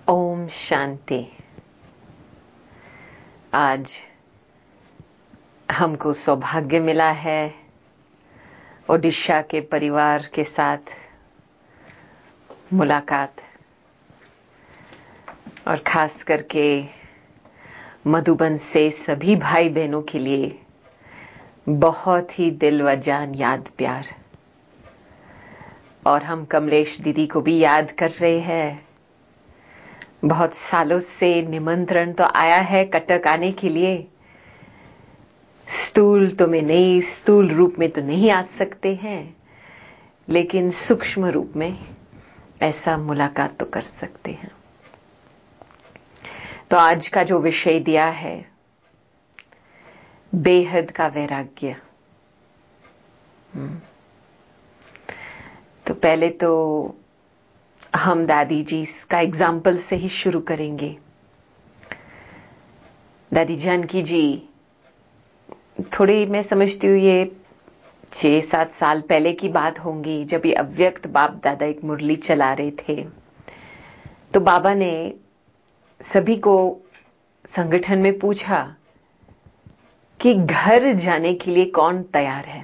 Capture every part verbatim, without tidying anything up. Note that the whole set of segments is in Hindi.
ओम शांति। आज हमको सौभाग्य मिला है ओडिशा के परिवार के साथ मुलाकात, और खास करके मधुबन से सभी भाई बहनों के लिए बहुत ही दिल व जान याद प्यार। और हम कमलेश दीदी को भी याद कर रहे हैं। बहुत सालों से निमंत्रण तो आया है कटक आने के लिए। स्थूल तो में नहीं, स्थूल रूप में तो नहीं आ सकते हैं, लेकिन सूक्ष्म रूप में ऐसा मुलाकात तो कर सकते हैं। तो आज का जो विषय दिया है, बेहद का वैराग्य। तो पहले तो हम दादी जी का एग्जाम्पल से ही शुरू करेंगे। दादी जानकी जी, थोड़ी मैं समझती हूँ ये छह सात साल पहले की बात होंगी, जब ये अव्यक्त बाप दादा एक मुरली चला रहे थे, तो बाबा ने सभी को संगठन में पूछा कि घर जाने के लिए कौन तैयार है।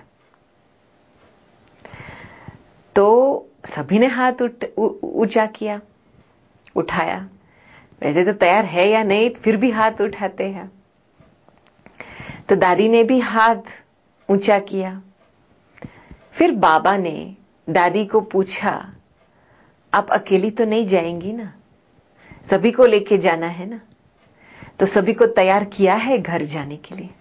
तो सभी ने हाथ ऊंचा किया, उठाया। वैसे तो तैयार है या नहीं, फिर भी हाथ उठाते हैं। तो दादी ने भी हाथ ऊंचा किया। फिर बाबा ने दादी को पूछा, आप अकेली तो नहीं जाएंगी ना, सभी को लेके जाना है ना। तो सभी को तैयार किया है घर जाने के लिए।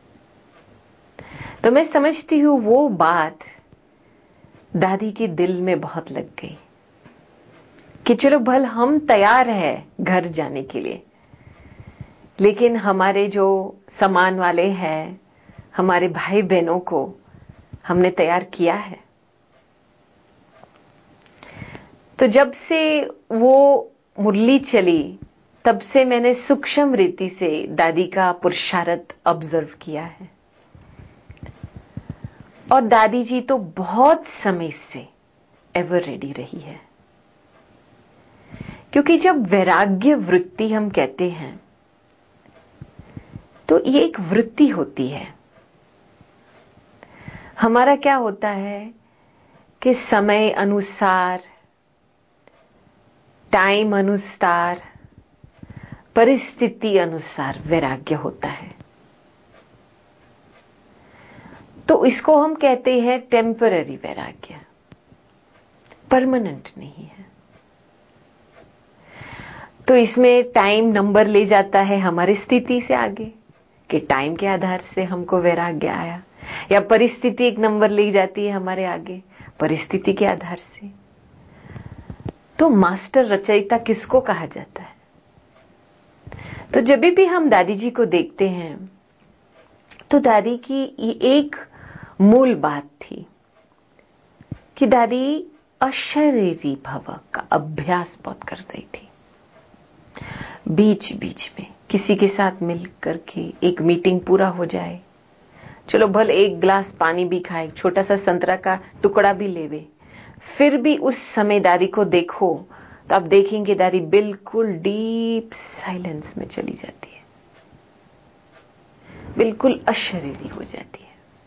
तो मैं समझती हूँ वो बात दादी के दिल में बहुत लग गई कि चलो भल हम तैयार हैं घर जाने के लिए, लेकिन हमारे जो समान वाले हैं, हमारे भाई बहनों को हमने तैयार किया है। तो जब से वो मुरली चली, तब से मैंने सूक्ष्म रीति से दादी का पुरुषार्थ ऑब्जर्व किया है। और दादी जी तो बहुत समय से एवर रेडी रही है, क्योंकि जब वैराग्य वृत्ति हम कहते हैं तो ये एक वृत्ति होती है। हमारा क्या होता है कि समय अनुसार, टाइम अनुसार, परिस्थिति अनुसार वैराग्य होता है। तो इसको हम कहते हैं टेम्पररी वैराग्य, परमानेंट नहीं है। तो इसमें टाइम नंबर ले जाता है हमारी स्थिति से आगे, कि टाइम के आधार से हमको वैराग्य आया, या परिस्थिति एक नंबर ले जाती है हमारे आगे, परिस्थिति के आधार से। तो मास्टर रचयिता किसको कहा जाता है? तो जब भी हम दादी जी को देखते हैं, तो दादी की एक मूल बात थी कि दादी अशरीरी भव का अभ्यास बहुत कर रही थी। बीच बीच में किसी के साथ मिल करके एक मीटिंग पूरा हो जाए, चलो भल एक गिलास पानी भी खाए, छोटा सा संतरा का टुकड़ा भी लेवे, फिर भी उस समय दादी को देखो तो आप देखेंगे दादी बिल्कुल डीप साइलेंस में चली जाती है, बिल्कुल अशरीरी हो जाती है।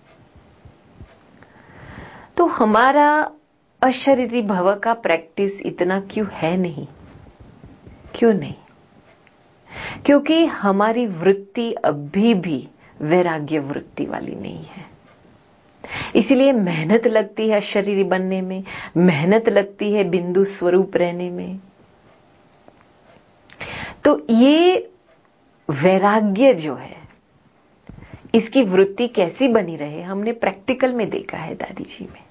तो हमारा अशरीरी भव का प्रैक्टिस इतना क्यों है नहीं? क्यों नहीं? क्योंकि हमारी वृत्ति अभी भी वैराग्य वृत्ति वाली नहीं है। इसलिए मेहनत लगती है अशरीरी बनने में, मेहनत लगती है बिंदु स्वरूप रहने में। तो ये वैराग्य जो है, इसकी वृत्ति कैसी बनी रहे, हमने प्रैक्टिकल में देखा है दादी जी में।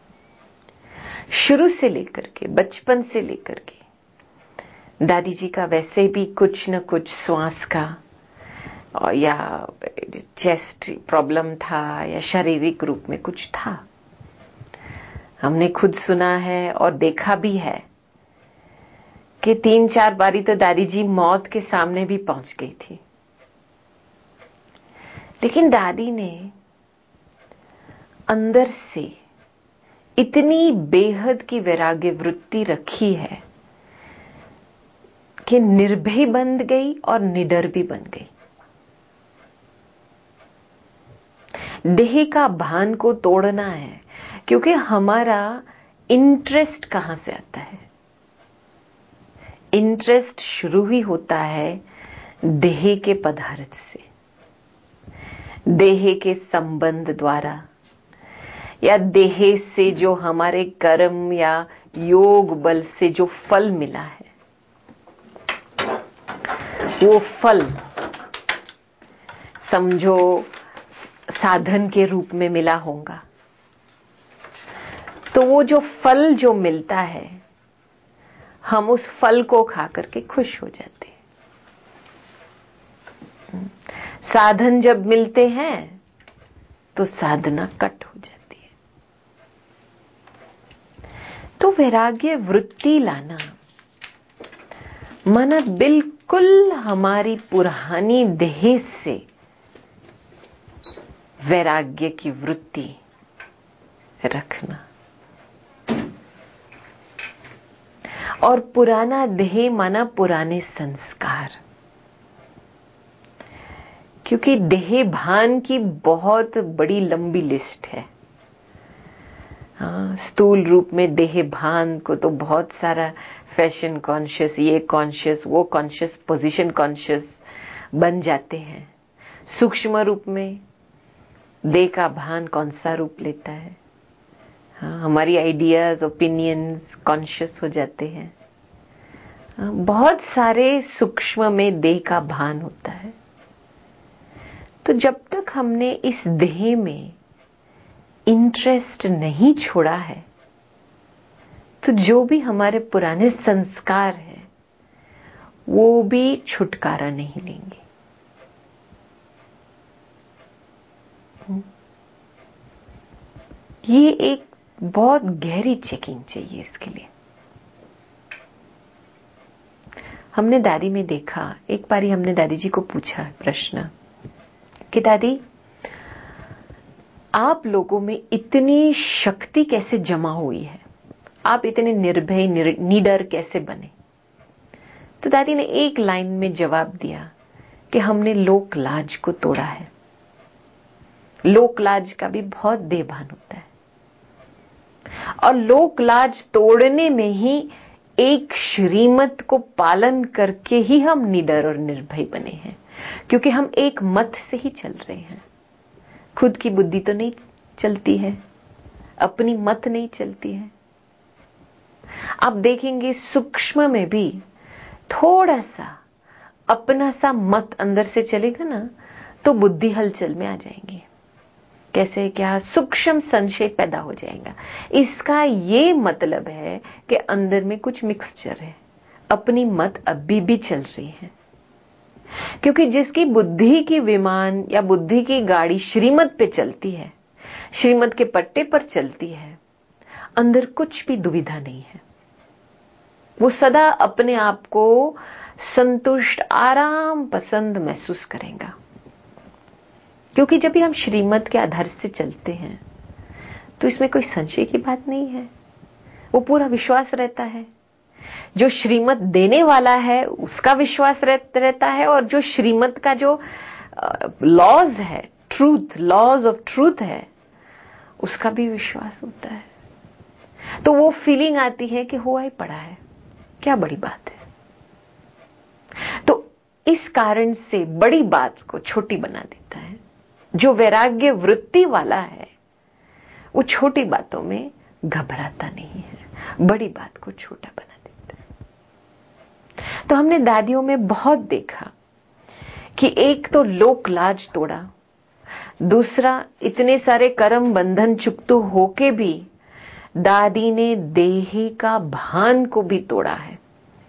शुरू से लेकर के, बचपन से लेकर के दादी जी का वैसे भी कुछ न कुछ श्वास का या चेस्ट प्रॉब्लम था, या शारीरिक रूप में कुछ था। हमने खुद सुना है और देखा भी है कि तीन चार बारी तो दादी जी मौत के सामने भी पहुंच गई थी। लेकिन दादी ने अंदर से इतनी बेहद की वैराग्य वृत्ति रखी है कि निर्भय बन गई और निडर भी बन गई। देह का भान को तोड़ना है, क्योंकि हमारा इंटरेस्ट कहां से आता है? इंटरेस्ट शुरू ही होता है देह के पदार्थ से, देह के संबंध द्वारा, या देह से जो हमारे कर्म या योग बल से जो फल मिला है, वो फल समझो साधन के रूप में मिला होगा। तो वो जो फल जो मिलता है, हम उस फल को खा करके खुश हो जाते हैं। साधन जब मिलते हैं तो साधना कट हो जाती है। तो वैराग्य वृत्ति लाना माना बिल्कुल हमारी पुरानी देह से वैराग्य की वृत्ति रखना। और पुराना देह माना पुराने संस्कार, क्योंकि देह भान की बहुत बड़ी लंबी लिस्ट है। हाँ, स्थूल रूप में देह भान को तो बहुत सारा फैशन कॉन्शियस, ये कॉन्शियस, वो कॉन्शियस, पोजीशन कॉन्शियस बन जाते हैं। सूक्ष्म रूप में देह का भान कौन सा रूप लेता है? हाँ, हमारी आइडियाज, ओपिनियंस कॉन्शियस हो जाते हैं। हाँ, बहुत सारे सूक्ष्म में देह का भान होता है। तो जब तक हमने इस देह में इंटरेस्ट नहीं छोड़ा है, तो जो भी हमारे पुराने संस्कार है वो भी छुटकारा नहीं लेंगे। ये एक बहुत गहरी चेकिंग चाहिए इसके लिए। हमने दादी में देखा, एक बारी हमने दादी जी को पूछा प्रश्न कि दादी, आप लोगों में इतनी शक्ति कैसे जमा हुई है? आप इतने निर्भय निडर कैसे बने? तो दादी ने एक लाइन में जवाब दिया कि हमने लोक लाज को तोड़ा है। लोक लाज का भी बहुत देभान होता है, और लोक लाज तोड़ने में ही एक श्रीमत को पालन करके ही हम निडर और निर्भय बने हैं, क्योंकि हम एक मत से ही चल रहे हैं। खुद की बुद्धि तो नहीं चलती है, अपनी मत नहीं चलती है। आप देखेंगे सूक्ष्म में भी थोड़ा सा अपना सा मत अंदर से चलेगा ना, तो बुद्धि हलचल में आ जाएंगी। कैसे? क्या? सूक्ष्म संशय पैदा हो जाएगा। इसका ये मतलब है कि अंदर में कुछ मिक्सचर है, अपनी मत अभी भी चल रही है। क्योंकि जिसकी बुद्धि की विमान या बुद्धि की गाड़ी श्रीमत पे चलती है, श्रीमत के पट्टे पर चलती है, अंदर कुछ भी दुविधा नहीं है। वो सदा अपने आप को संतुष्ट, आराम, पसंद महसूस करेगा। क्योंकि जब भी हम श्रीमत के आधार से चलते हैं तो इसमें कोई संशय की बात नहीं है, वो पूरा विश्वास रहता है। जो श्रीमत देने वाला है उसका विश्वास रहता है, और जो श्रीमत का जो लॉज है, ट्रूथ, लॉज ऑफ ट्रूथ है, उसका भी विश्वास होता है। तो वो फीलिंग आती है कि हुआ ही पड़ा है, क्या बड़ी बात है। तो इस कारण से बड़ी बात को छोटी बना देता है। जो वैराग्य वृत्ति वाला है वो छोटी बातों में घबराता नहीं है, बड़ी बात को छोटा बना देता है। तो हमने दादियों में बहुत देखा कि एक तो लोक लाज तोड़ा, दूसरा इतने सारे कर्म बंधन चुकतू होके भी दादी ने देही का भान को भी तोड़ा है।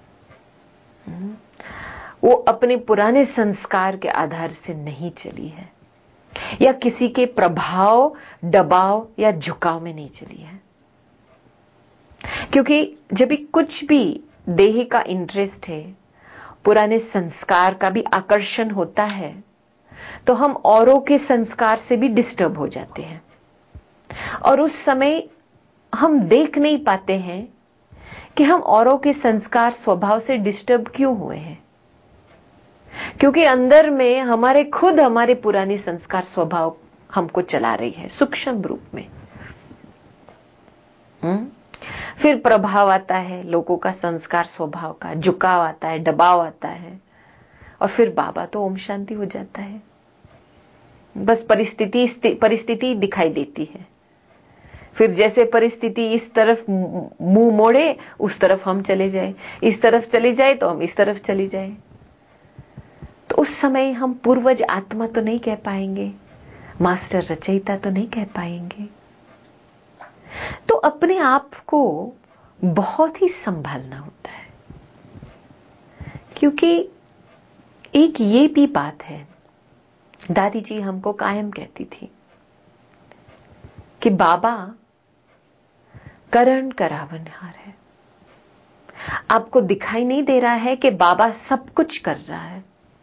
वो अपने पुराने संस्कार के आधार से नहीं चली है, या किसी के प्रभाव, दबाव या झुकाव में नहीं चली है। क्योंकि जब भी कुछ भी देह का इंटरेस्ट है, पुराने संस्कार का भी आकर्षण होता है, तो हम औरों के संस्कार से भी डिस्टर्ब हो जाते हैं, और उस समय हम देख नहीं पाते हैं कि हम औरों के संस्कार स्वभाव से डिस्टर्ब क्यों हुए हैं? क्योंकि अंदर में हमारे खुद हमारे पुरानी संस्कार स्वभाव हमको चला रही है सूक्ष्म रूप में। हुँ? फिर प्रभाव आता है लोगों का, संस्कार स्वभाव का, झुकाव आता है, दबाव आता है, और फिर बाबा तो ओम शांति हो जाता है। बस परिस्थिति परिस्थिति दिखाई देती है। फिर जैसे परिस्थिति इस तरफ मुंह मोड़े उस तरफ हम चले जाए, इस तरफ चली जाए तो हम इस तरफ चली जाए। तो उस समय हम पूर्वज आत्मा तो नहीं कह पाएंगे, मास्टर रचयिता तो नहीं कह पाएंगे। तो अपने आप को बहुत ही संभालना होता है, क्योंकि एक ये भी बात है, दादी जी हमको कायम कहती थी कि बाबा करण करावनहार है। आपको दिखाई नहीं दे रहा है कि बाबा सब कुछ कर रहा है,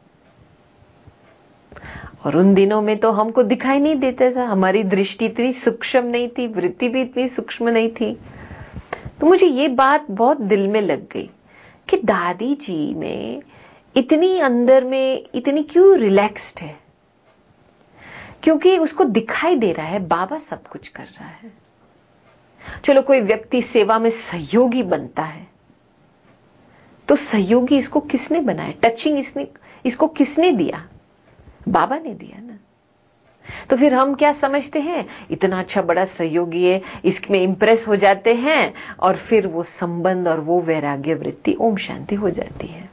और उन दिनों में तो हमको दिखाई नहीं देता था, हमारी दृष्टि इतनी सूक्ष्म नहीं थी, वृत्ति भी इतनी सूक्ष्म नहीं थी। तो मुझे ये बात बहुत दिल में लग गई कि दादी जी में इतनी अंदर में इतनी क्यों रिलैक्स्ड है, क्योंकि उसको दिखाई दे रहा है बाबा सब कुछ कर रहा है। चलो कोई व्यक्ति सेवा में सहयोगी बनता है, तो सहयोगी इसको किसने बनाया? टचिंग इसने इसको किसने दिया? बाबा ने दिया ना। तो फिर हम क्या समझते हैं, इतना अच्छा बड़ा सहयोगी है, इसमें इंप्रेस हो जाते हैं, और फिर वो संबंध और वो वैराग्य वृत्ति ओम शांति हो जाती है।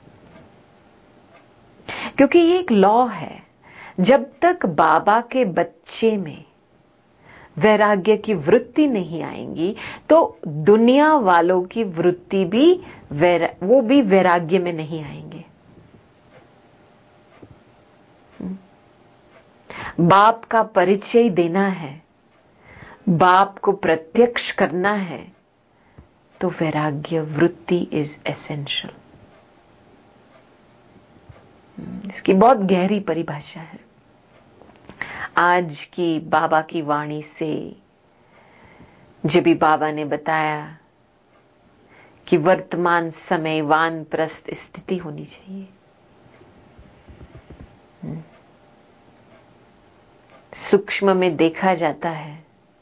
क्योंकि ये एक लॉ है, जब तक बाबा के बच्चे में वैराग्य की वृत्ति नहीं आएंगी तो दुनिया वालों की वृत्ति भी वैरा वो भी वैराग्य में नहीं आएंगे। बाप का परिचय देना है, बाप को प्रत्यक्ष करना है, तो वैराग्य वृत्ति इज एसेंशियल। इसकी बहुत गहरी परिभाषा है। आज की बाबा की वाणी से जब भी बाबा ने बताया कि वर्तमान समय वानप्रस्थ स्थिति होनी चाहिए, सूक्ष्म में देखा जाता है,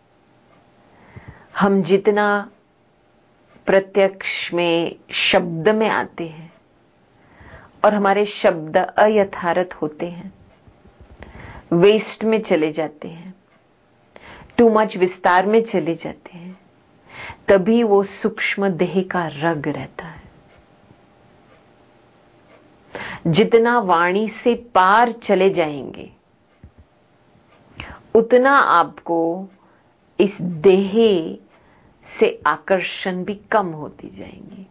हम जितना प्रत्यक्ष में शब्द में आते हैं और हमारे शब्द अयथार्थ होते हैं, वेस्ट में चले जाते हैं, टू मच विस्तार में चले जाते हैं, तभी वो सूक्ष्म देह का रग रहता है। जितना वाणी से पार चले जाएंगे उतना आपको इस देह से आकर्षण भी कम होती जाएंगी।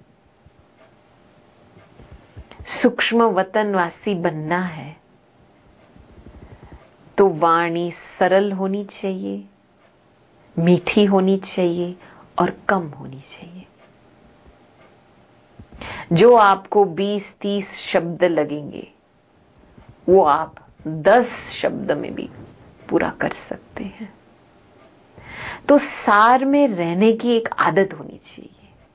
सूक्ष्म वतनवासी बनना है तो वाणी सरल होनी चाहिए, मीठी होनी चाहिए और कम होनी चाहिए। जो आपको बीस तीस शब्द लगेंगे वो आप दस शब्द में भी पूरा कर सकते हैं। तो सार में रहने की एक आदत होनी चाहिए।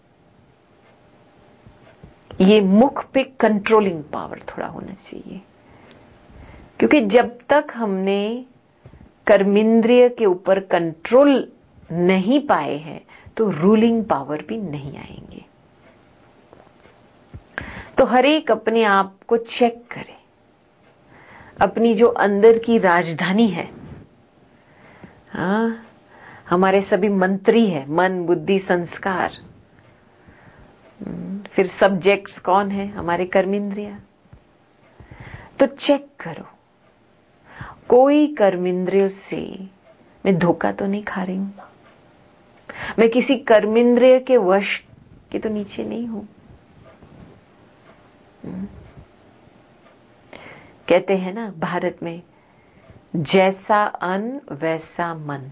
ये मुख पे कंट्रोलिंग पावर थोड़ा होना चाहिए, क्योंकि जब तक हमने कर्मेंद्रिय के ऊपर कंट्रोल नहीं पाए हैं तो रूलिंग पावर भी नहीं आएंगे। तो हर एक अपने आप को चेक करे, अपनी जो अंदर की राजधानी है, हाँ, हमारे सभी मंत्री है, मन बुद्धि संस्कार, फिर सब्जेक्ट्स कौन है? हमारे कर्मेंद्रिय। तो चेक करो, कोई कर्मेंद्रिय से मैं धोखा तो नहीं खा रही हूं, मैं किसी कर्मेंद्रिय के वश के तो नीचे नहीं हूं। कहते हैं ना भारत में, जैसा अन्न वैसा मन,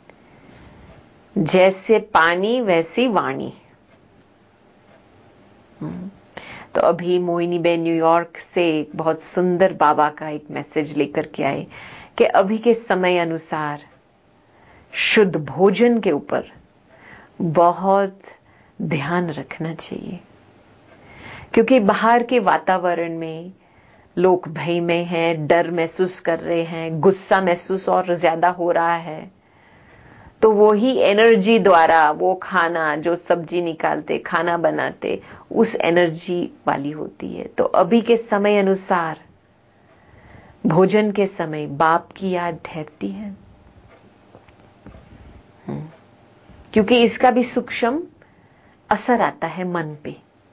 जैसे पानी वैसी वाणी। तो अभी मोहिनी बेन न्यूयॉर्क से बहुत सुंदर बाबा का एक मैसेज लेकर के आए कि अभी के समय अनुसार शुद्ध भोजन के ऊपर बहुत ध्यान रखना चाहिए, क्योंकि बाहर के वातावरण में लोग भय में हैं, डर महसूस कर रहे हैं, गुस्सा महसूस और ज्यादा हो रहा है, तो वो ही एनर्जी द्वारा वो खाना जो सब्जी निकालते, खाना बनाते, उस एनर्जी वाली होती है। तो अभी के समय अनुसार भोजन के समय बाप की याद ठहरती है, क्योंकि इसका भी सूक्ष्म असर आता है मन पे।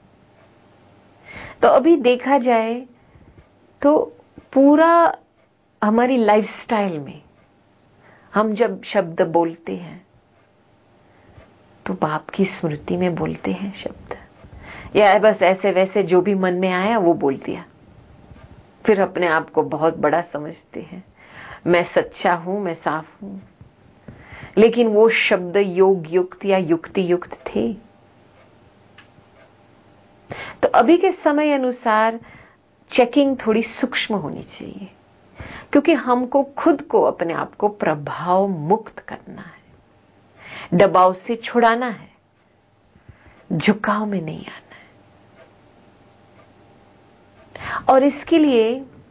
तो अभी देखा जाए तो पूरा हमारी लाइफस्टाइल में हम जब शब्द बोलते हैं तो बाप की स्मृति में बोलते हैं शब्द, या बस ऐसे वैसे जो भी मन में आया वो बोल दिया, फिर अपने आप को बहुत बड़ा समझते हैं, मैं सच्चा हूं, मैं साफ हूं। लेकिन वो शब्द योग युक्त या युक्ति युक्त थे? तो अभी के समय अनुसार चेकिंग थोड़ी सूक्ष्म होनी चाहिए, क्योंकि हमको खुद को, अपने आप को प्रभाव मुक्त करना है, दबाव से छुड़ाना है, झुकाव में नहीं आना है। और इसके लिए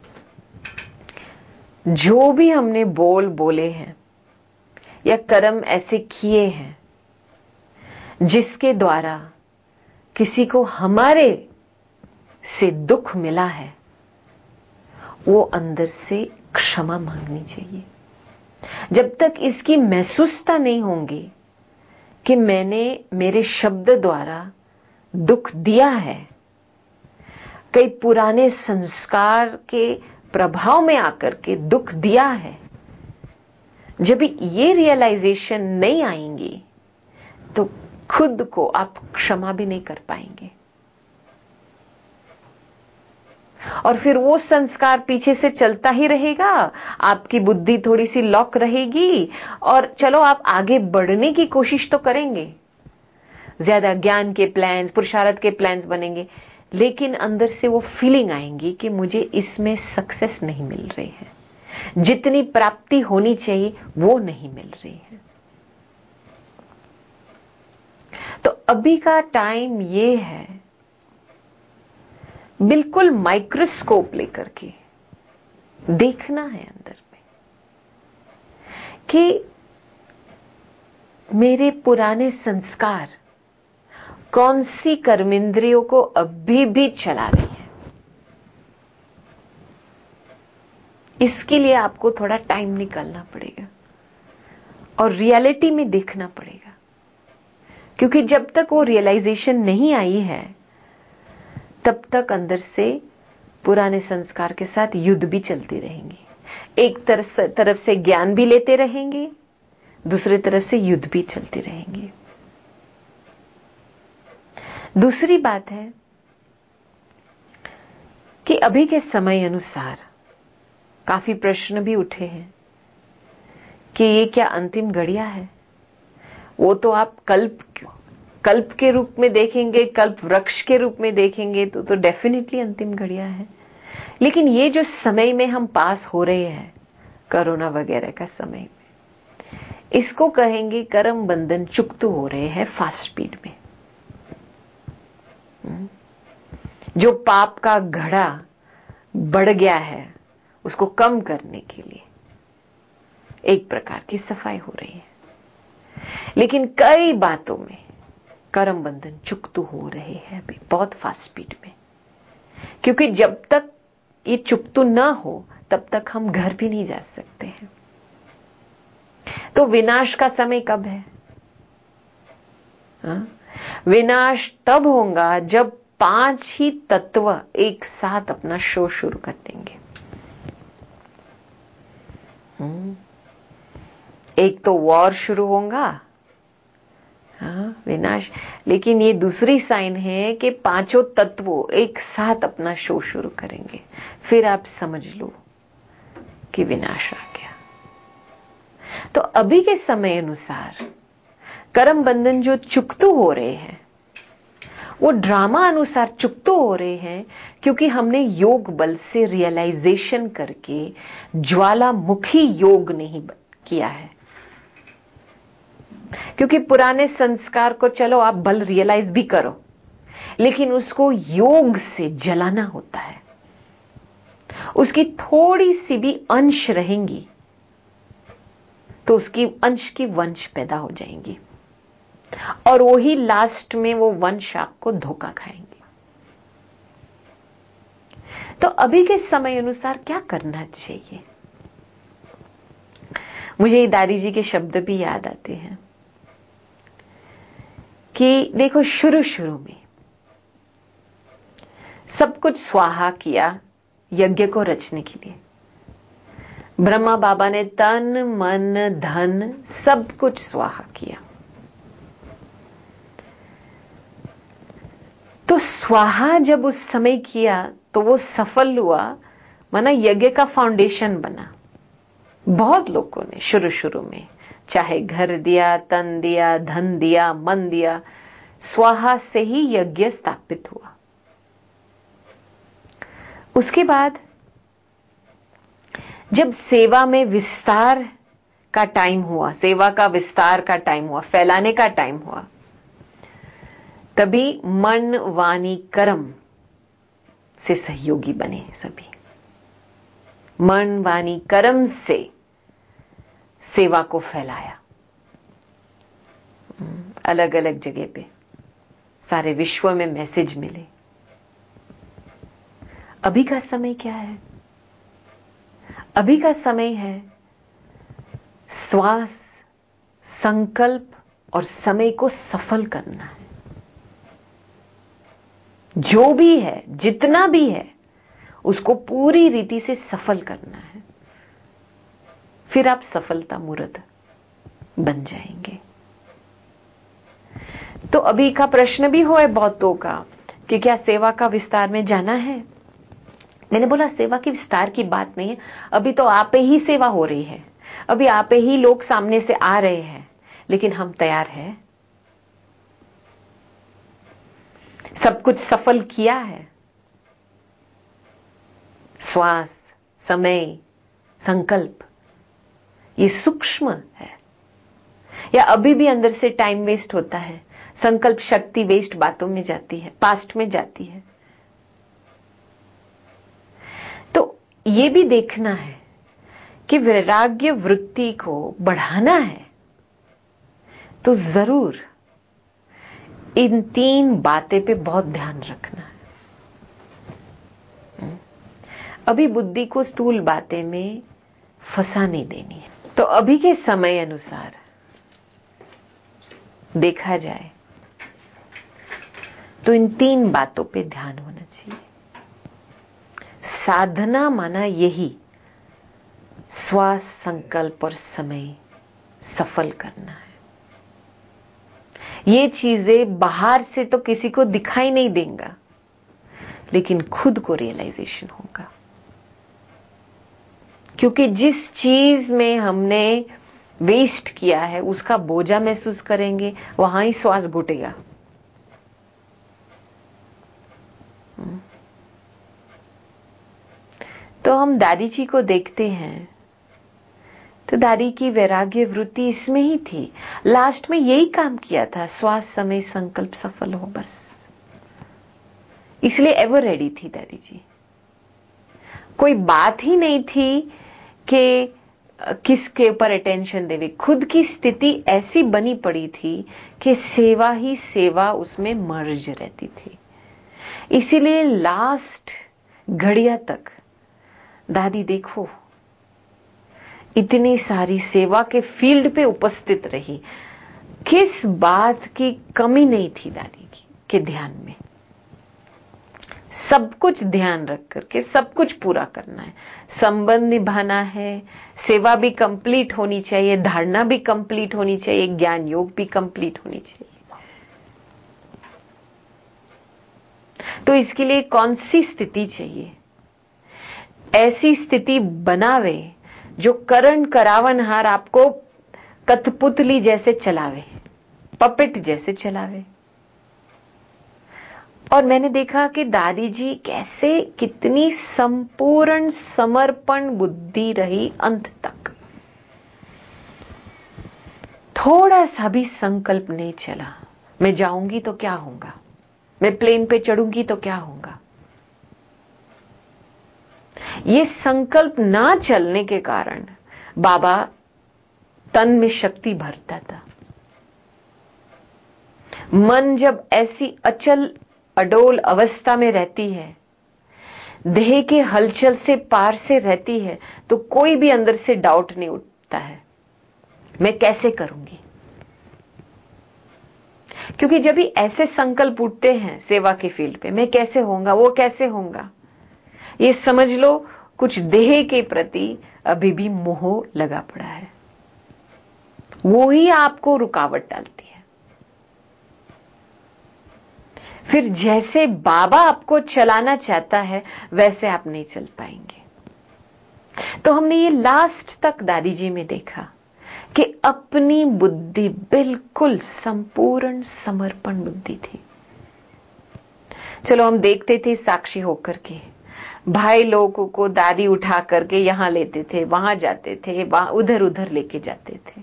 जो भी हमने बोल बोले हैं या कर्म ऐसे किए हैं जिसके द्वारा किसी को हमारे से दुख मिला है, वो अंदर से क्षमा मांगनी चाहिए। जब तक इसकी महसूसता नहीं होगी कि मैंने मेरे शब्द द्वारा दुख दिया है, कई पुराने संस्कार के प्रभाव में आकर के दुख दिया है, जब ये रियलाइजेशन नहीं आएंगी तो खुद को आप क्षमा भी नहीं कर पाएंगे, और फिर वो संस्कार पीछे से चलता ही रहेगा, आपकी बुद्धि थोड़ी सी लॉक रहेगी, और चलो आप आगे बढ़ने की कोशिश तो करेंगे, ज्यादा ज्ञान के प्लान्स, पुरुषार्थ के प्लान्स बनेंगे, लेकिन अंदर से वो फीलिंग आएंगी कि मुझे इसमें सक्सेस नहीं मिल रही है, जितनी प्राप्ति होनी चाहिए वो नहीं मिल रही है। तो अभी का टाइम ये है, बिल्कुल माइक्रोस्कोप लेकर के देखना है अंदर में कि मेरे पुराने संस्कार कौन सी कर्मेंद्रियों को अभी भी चला रही है। इसके लिए आपको थोड़ा टाइम निकालना पड़ेगा और रियलिटी में देखना पड़ेगा, क्योंकि जब तक वो रियलाइजेशन नहीं आई है तब तक अंदर से पुराने संस्कार के साथ युद्ध भी चलती रहेंगी। एक तरफ तरफ से ज्ञान भी लेते रहेंगे, दूसरी तरफ से युद्ध भी चलती रहेंगी। दूसरी बात है कि अभी के समय अनुसार काफी प्रश्न भी उठे हैं कि ये क्या अंतिम घड़ियां है। वो तो आप कल्प कल्प के रूप में देखेंगे, कल्प वृक्ष के रूप में देखेंगे तो तो डेफिनेटली अंतिम घड़ियां है। लेकिन ये जो समय में हम पास हो रहे हैं, कोरोना वगैरह का समय में, इसको कहेंगे कर्म बंधन चुकतू हो रहे हैं फास्ट स्पीड में। जो पाप का घड़ा बढ़ गया है उसको कम करने के लिए एक प्रकार की सफाई हो रही है, लेकिन कई बातों में कर्म बंधन चुकतू हो रहे हैं अभी बहुत फास्ट स्पीड में, क्योंकि जब तक ये चुकतू ना हो तब तक हम घर भी नहीं जा सकते हैं। तो विनाश का समय कब है? हा? विनाश तब होगा जब पांच ही तत्व एक साथ अपना शो शुरू कर देंगे। एक तो वॉर शुरू होगा, हाँ, विनाश। लेकिन ये दूसरी साइन है कि पांचों तत्वों एक साथ अपना शो शुरू करेंगे, फिर आप समझ लो कि विनाश आ गया। तो अभी के समय अनुसार कर्म बंधन जो चुकतू हो रहे हैं वो ड्रामा अनुसार चुकतू हो रहे हैं, क्योंकि हमने योग बल से रियलाइजेशन करके ज्वालामुखी योग नहीं किया है। क्योंकि पुराने संस्कार को चलो आप बल रियलाइज भी करो, लेकिन उसको योग से जलाना होता है। उसकी थोड़ी सी भी अंश रहेंगी तो उसकी अंश की वंश पैदा हो जाएंगी, और वही लास्ट में वो वंश आपको धोखा खाएंगे। तो अभी के समय अनुसार क्या करना चाहिए? मुझे दादी जी के शब्द भी याद आते हैं कि देखो, शुरू शुरू में सब कुछ स्वाहा किया यज्ञ को रचने के लिए। ब्रह्मा बाबा ने तन मन धन सब कुछ स्वाहा किया। तो स्वाहा जब उस समय किया तो वो सफल हुआ, माना यज्ञ का फाउंडेशन बना। बहुत लोगों ने शुरू शुरू में चाहे घर दिया, तन दिया, धन दिया, मन दिया, स्वाहा से ही यज्ञ स्थापित हुआ। उसके बाद जब सेवा में विस्तार का टाइम हुआ, सेवा का विस्तार का टाइम हुआ, फैलाने का टाइम हुआ, तभी मन वाणी कर्म से सहयोगी बने सभी। मन वाणी कर्म से सेवा को फैलाया अलग अलग जगह पे, सारे विश्व में मैसेज मिले। अभी का समय क्या है? अभी का समय है श्वास, संकल्प और समय को सफल करना है। जो भी है, जितना भी है, उसको पूरी रीति से सफल करना है। फिर आप सफलता मूर्त बन जाएंगे। तो अभी का प्रश्न भी हो है बहुतों का कि क्या सेवा का विस्तार में जाना है? मैंने बोला सेवा की विस्तार की बात नहीं है, अभी तो आप ही सेवा हो रही है, अभी आप ही लोग सामने से आ रहे हैं, लेकिन हम तैयार हैं? सब कुछ सफल किया है? श्वास, समय, संकल्प, ये सूक्ष्म है, या अभी भी अंदर से टाइम वेस्ट होता है? संकल्प शक्ति वेस्ट बातों में जाती है, पास्ट में जाती है। तो ये भी देखना है कि वैराग्य वृत्ति को बढ़ाना है तो जरूर इन तीन बातें पे बहुत ध्यान रखना है। अभी बुद्धि को स्थूल बातें में फंसा नहीं देनी है। तो अभी के समय अनुसार देखा जाए तो इन तीन बातों पे ध्यान होना चाहिए। साधना माना यही श्वास, संकल्प और समय सफल करना है। ये चीजें बाहर से तो किसी को दिखाई नहीं देंगे, लेकिन खुद को रियलाइजेशन होगा। क्योंकि जिस चीज में हमने वेस्ट किया है उसका बोझा महसूस करेंगे, वहां ही श्वास घुटेगा। तो हम दादी जी को देखते हैं तो दादी की वैराग्य वृत्ति इसमें ही थी। लास्ट में यही काम किया था, श्वास, समय, संकल्प सफल हो, बस। इसलिए एवर रेडी थी दादी जी। कोई बात ही नहीं थी कि किसके ऊपर अटेंशन देवे। खुद की स्थिति ऐसी बनी पड़ी थी कि सेवा ही सेवा उसमें मर्ज रहती थी। इसीलिए लास्ट घड़िया तक दादी देखो इतनी सारी सेवा के फील्ड पे उपस्थित रही। किस बात की कमी नहीं थी दादी की के ध्यान में। सब कुछ ध्यान रख करके सब कुछ पूरा करना है, संबंध निभाना है, सेवा भी कंप्लीट होनी चाहिए, धारणा भी कंप्लीट होनी चाहिए, ज्ञान योग भी कंप्लीट होनी चाहिए। तो इसके लिए कौन सी स्थिति चाहिए? ऐसी स्थिति बनावे जो करण करावनहार आपको कठपुतली जैसे चलावे, पपेट जैसे चलावे। और मैंने देखा कि दादी जी कैसे कितनी संपूर्ण समर्पण बुद्धि रही अंत तक। थोड़ा सा भी संकल्प नहीं चला, मैं जाऊंगी तो क्या होगा, मैं प्लेन पे चढ़ूंगी तो क्या होगा, ये संकल्प ना चलने के कारण बाबा तन में शक्ति भरता था। मन जब ऐसी अचल अडोल अवस्था में रहती है, देह के हलचल से पार से रहती है, तो कोई भी अंदर से डाउट नहीं उठता है, मैं कैसे करूंगी। क्योंकि जब भी ऐसे संकल्प उठते हैं सेवा के फील्ड पे, मैं कैसे होऊंगा, वो कैसे होऊंगा, ये समझ लो कुछ देह के प्रति अभी भी मोह लगा पड़ा है, वो ही आपको रुकावट डालती है। फिर जैसे बाबा आपको चलाना चाहता है वैसे आप नहीं चल पाएंगे। तो हमने ये लास्ट तक दादी जी में देखा कि अपनी बुद्धि बिल्कुल संपूर्ण समर्पण बुद्धि थी। चलो हम देखते थे साक्षी होकर के, भाई लोगों को दादी उठा करके यहां लेते थे, वहां जाते थे, वहां उधर उधर लेके जाते थे,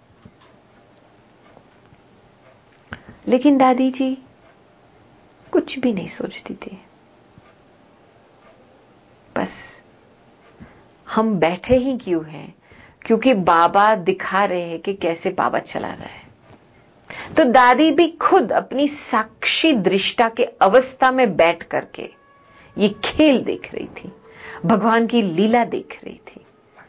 लेकिन दादी जी कुछ भी नहीं सोचती थी। बस हम बैठे ही क्यों हैं, क्योंकि बाबा दिखा रहे हैं कि कैसे बाबा चला रहा है। तो दादी भी खुद अपनी साक्षी दृष्टा के अवस्था में बैठ करके ये खेल देख रही थी, भगवान की लीला देख रही थी।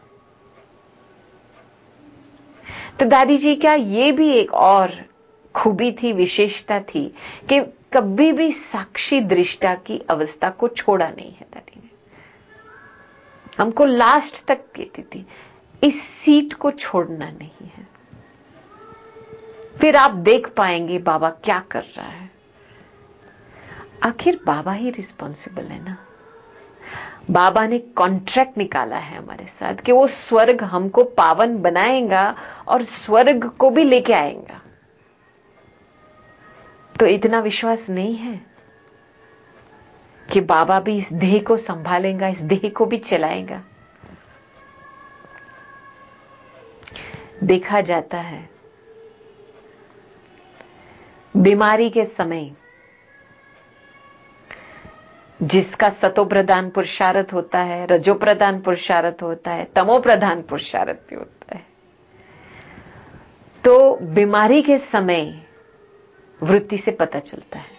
तो दादी जी क्या ये भी एक और खूबी थी, विशेषता थी कि कभी भी साक्षी दृष्टा की अवस्था को छोड़ा नहीं है। दादी ने हमको लास्ट तक कहती थी, इस सीट को छोड़ना नहीं है, फिर आप देख पाएंगे बाबा क्या कर रहा है। आखिर बाबा ही रिस्पॉन्सिबल है ना। बाबा ने कॉन्ट्रैक्ट निकाला है हमारे साथ कि वो स्वर्ग हमको पावन बनाएगा और स्वर्ग को भी लेके आएगा। तो इतना विश्वास नहीं है कि बाबा भी इस देह को संभालेगा, इस देह को भी चलाएगा। देखा जाता है बीमारी के समय जिसका सतो प्रधान पुरुषार्थ होता है, रजो प्रधान पुरुषार्थ होता है, तमो प्रधान पुरुषार्थ भी होता है, तो बीमारी के समय वृत्ति से पता चलता है।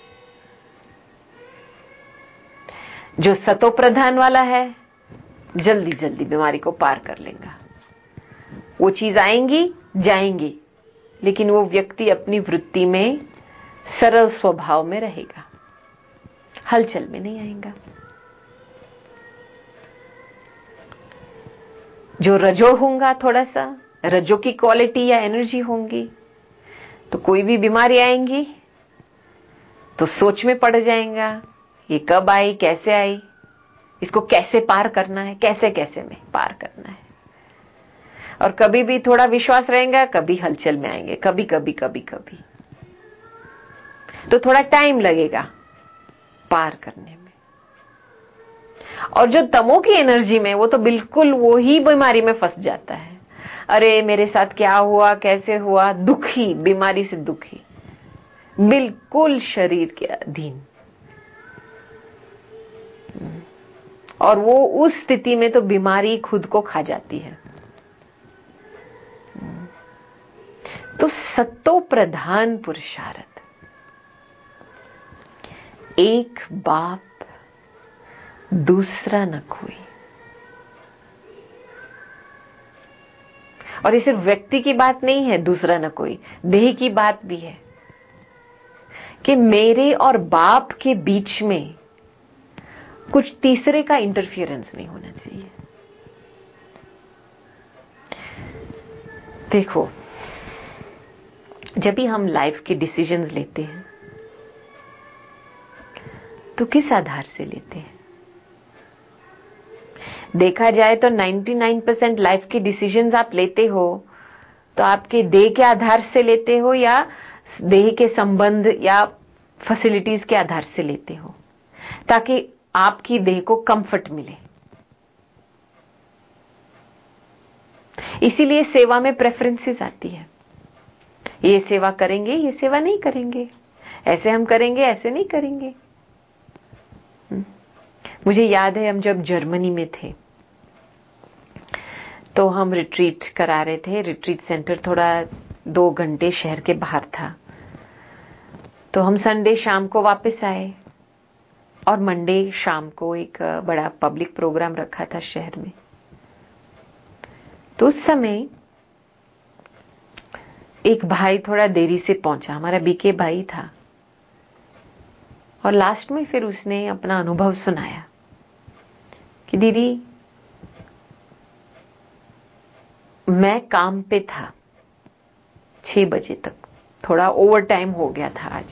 जो सतो प्रधान वाला है जल्दी जल्दी बीमारी को पार कर लेगा, वो चीज आएंगी जाएंगी, लेकिन वो व्यक्ति अपनी वृत्ति में सरल स्वभाव में रहेगा, हलचल में नहीं आएगा। जो रजो होगा, थोड़ा सा रजो की क्वालिटी या एनर्जी होंगी, तो कोई भी बीमारी आएंगी तो सोच में पड़ जाएगा, ये कब आई, कैसे आई, इसको कैसे पार करना है, कैसे कैसे में पार करना है। और कभी भी थोड़ा विश्वास रहेगा, कभी हलचल में आएंगे, कभी कभी कभी कभी, तो थोड़ा टाइम लगेगा पार करने में। और जो तमो की एनर्जी में, वो तो बिल्कुल वो ही बीमारी में फंस जाता है। अरे मेरे साथ क्या हुआ, कैसे हुआ, दुखी, बीमारी से दुखी, बिल्कुल शरीर के अधीन। और वो उस स्थिति में तो बीमारी खुद को खा जाती है। तो सतो प्रधान पुरुषार्थ, एक बाप दूसरा न कोई। और ये सिर्फ व्यक्ति की बात नहीं है, दूसरा न कोई, देह की बात भी है कि मेरे और बाप के बीच में कुछ तीसरे का इंटरफियरेंस नहीं होना चाहिए। देखो, जब भी हम लाइफ के डिसीजंस लेते हैं तो किस आधार से लेते हैं? देखा जाए तो निन्यानवे परसेंट लाइफ के डिसीजंस आप लेते हो तो आपके देह के आधार से लेते हो या देह के संबंध या फैसिलिटीज के आधार से लेते हो, ताकि आपकी देह को कंफर्ट मिले। इसीलिए सेवा में प्रेफरेंसेस आती है। ये सेवा करेंगे, ये सेवा नहीं करेंगे, ऐसे हम करेंगे, ऐसे नहीं करेंगे। मुझे याद है हम जब जर्मनी में थे तो हम रिट्रीट करा रहे थे। रिट्रीट सेंटर थोड़ा दो घंटे शहर के बाहर था। तो हम संडे शाम को वापस आए और मंडे शाम को एक बड़ा पब्लिक प्रोग्राम रखा था शहर में। तो उस समय एक भाई थोड़ा देरी से पहुंचा, हमारा बीके भाई था, और लास्ट में फिर उसने अपना अनुभव सुनाया कि दीदी मैं काम पे था छह बजे तक, थोड़ा ओवर टाइम हो गया था आज,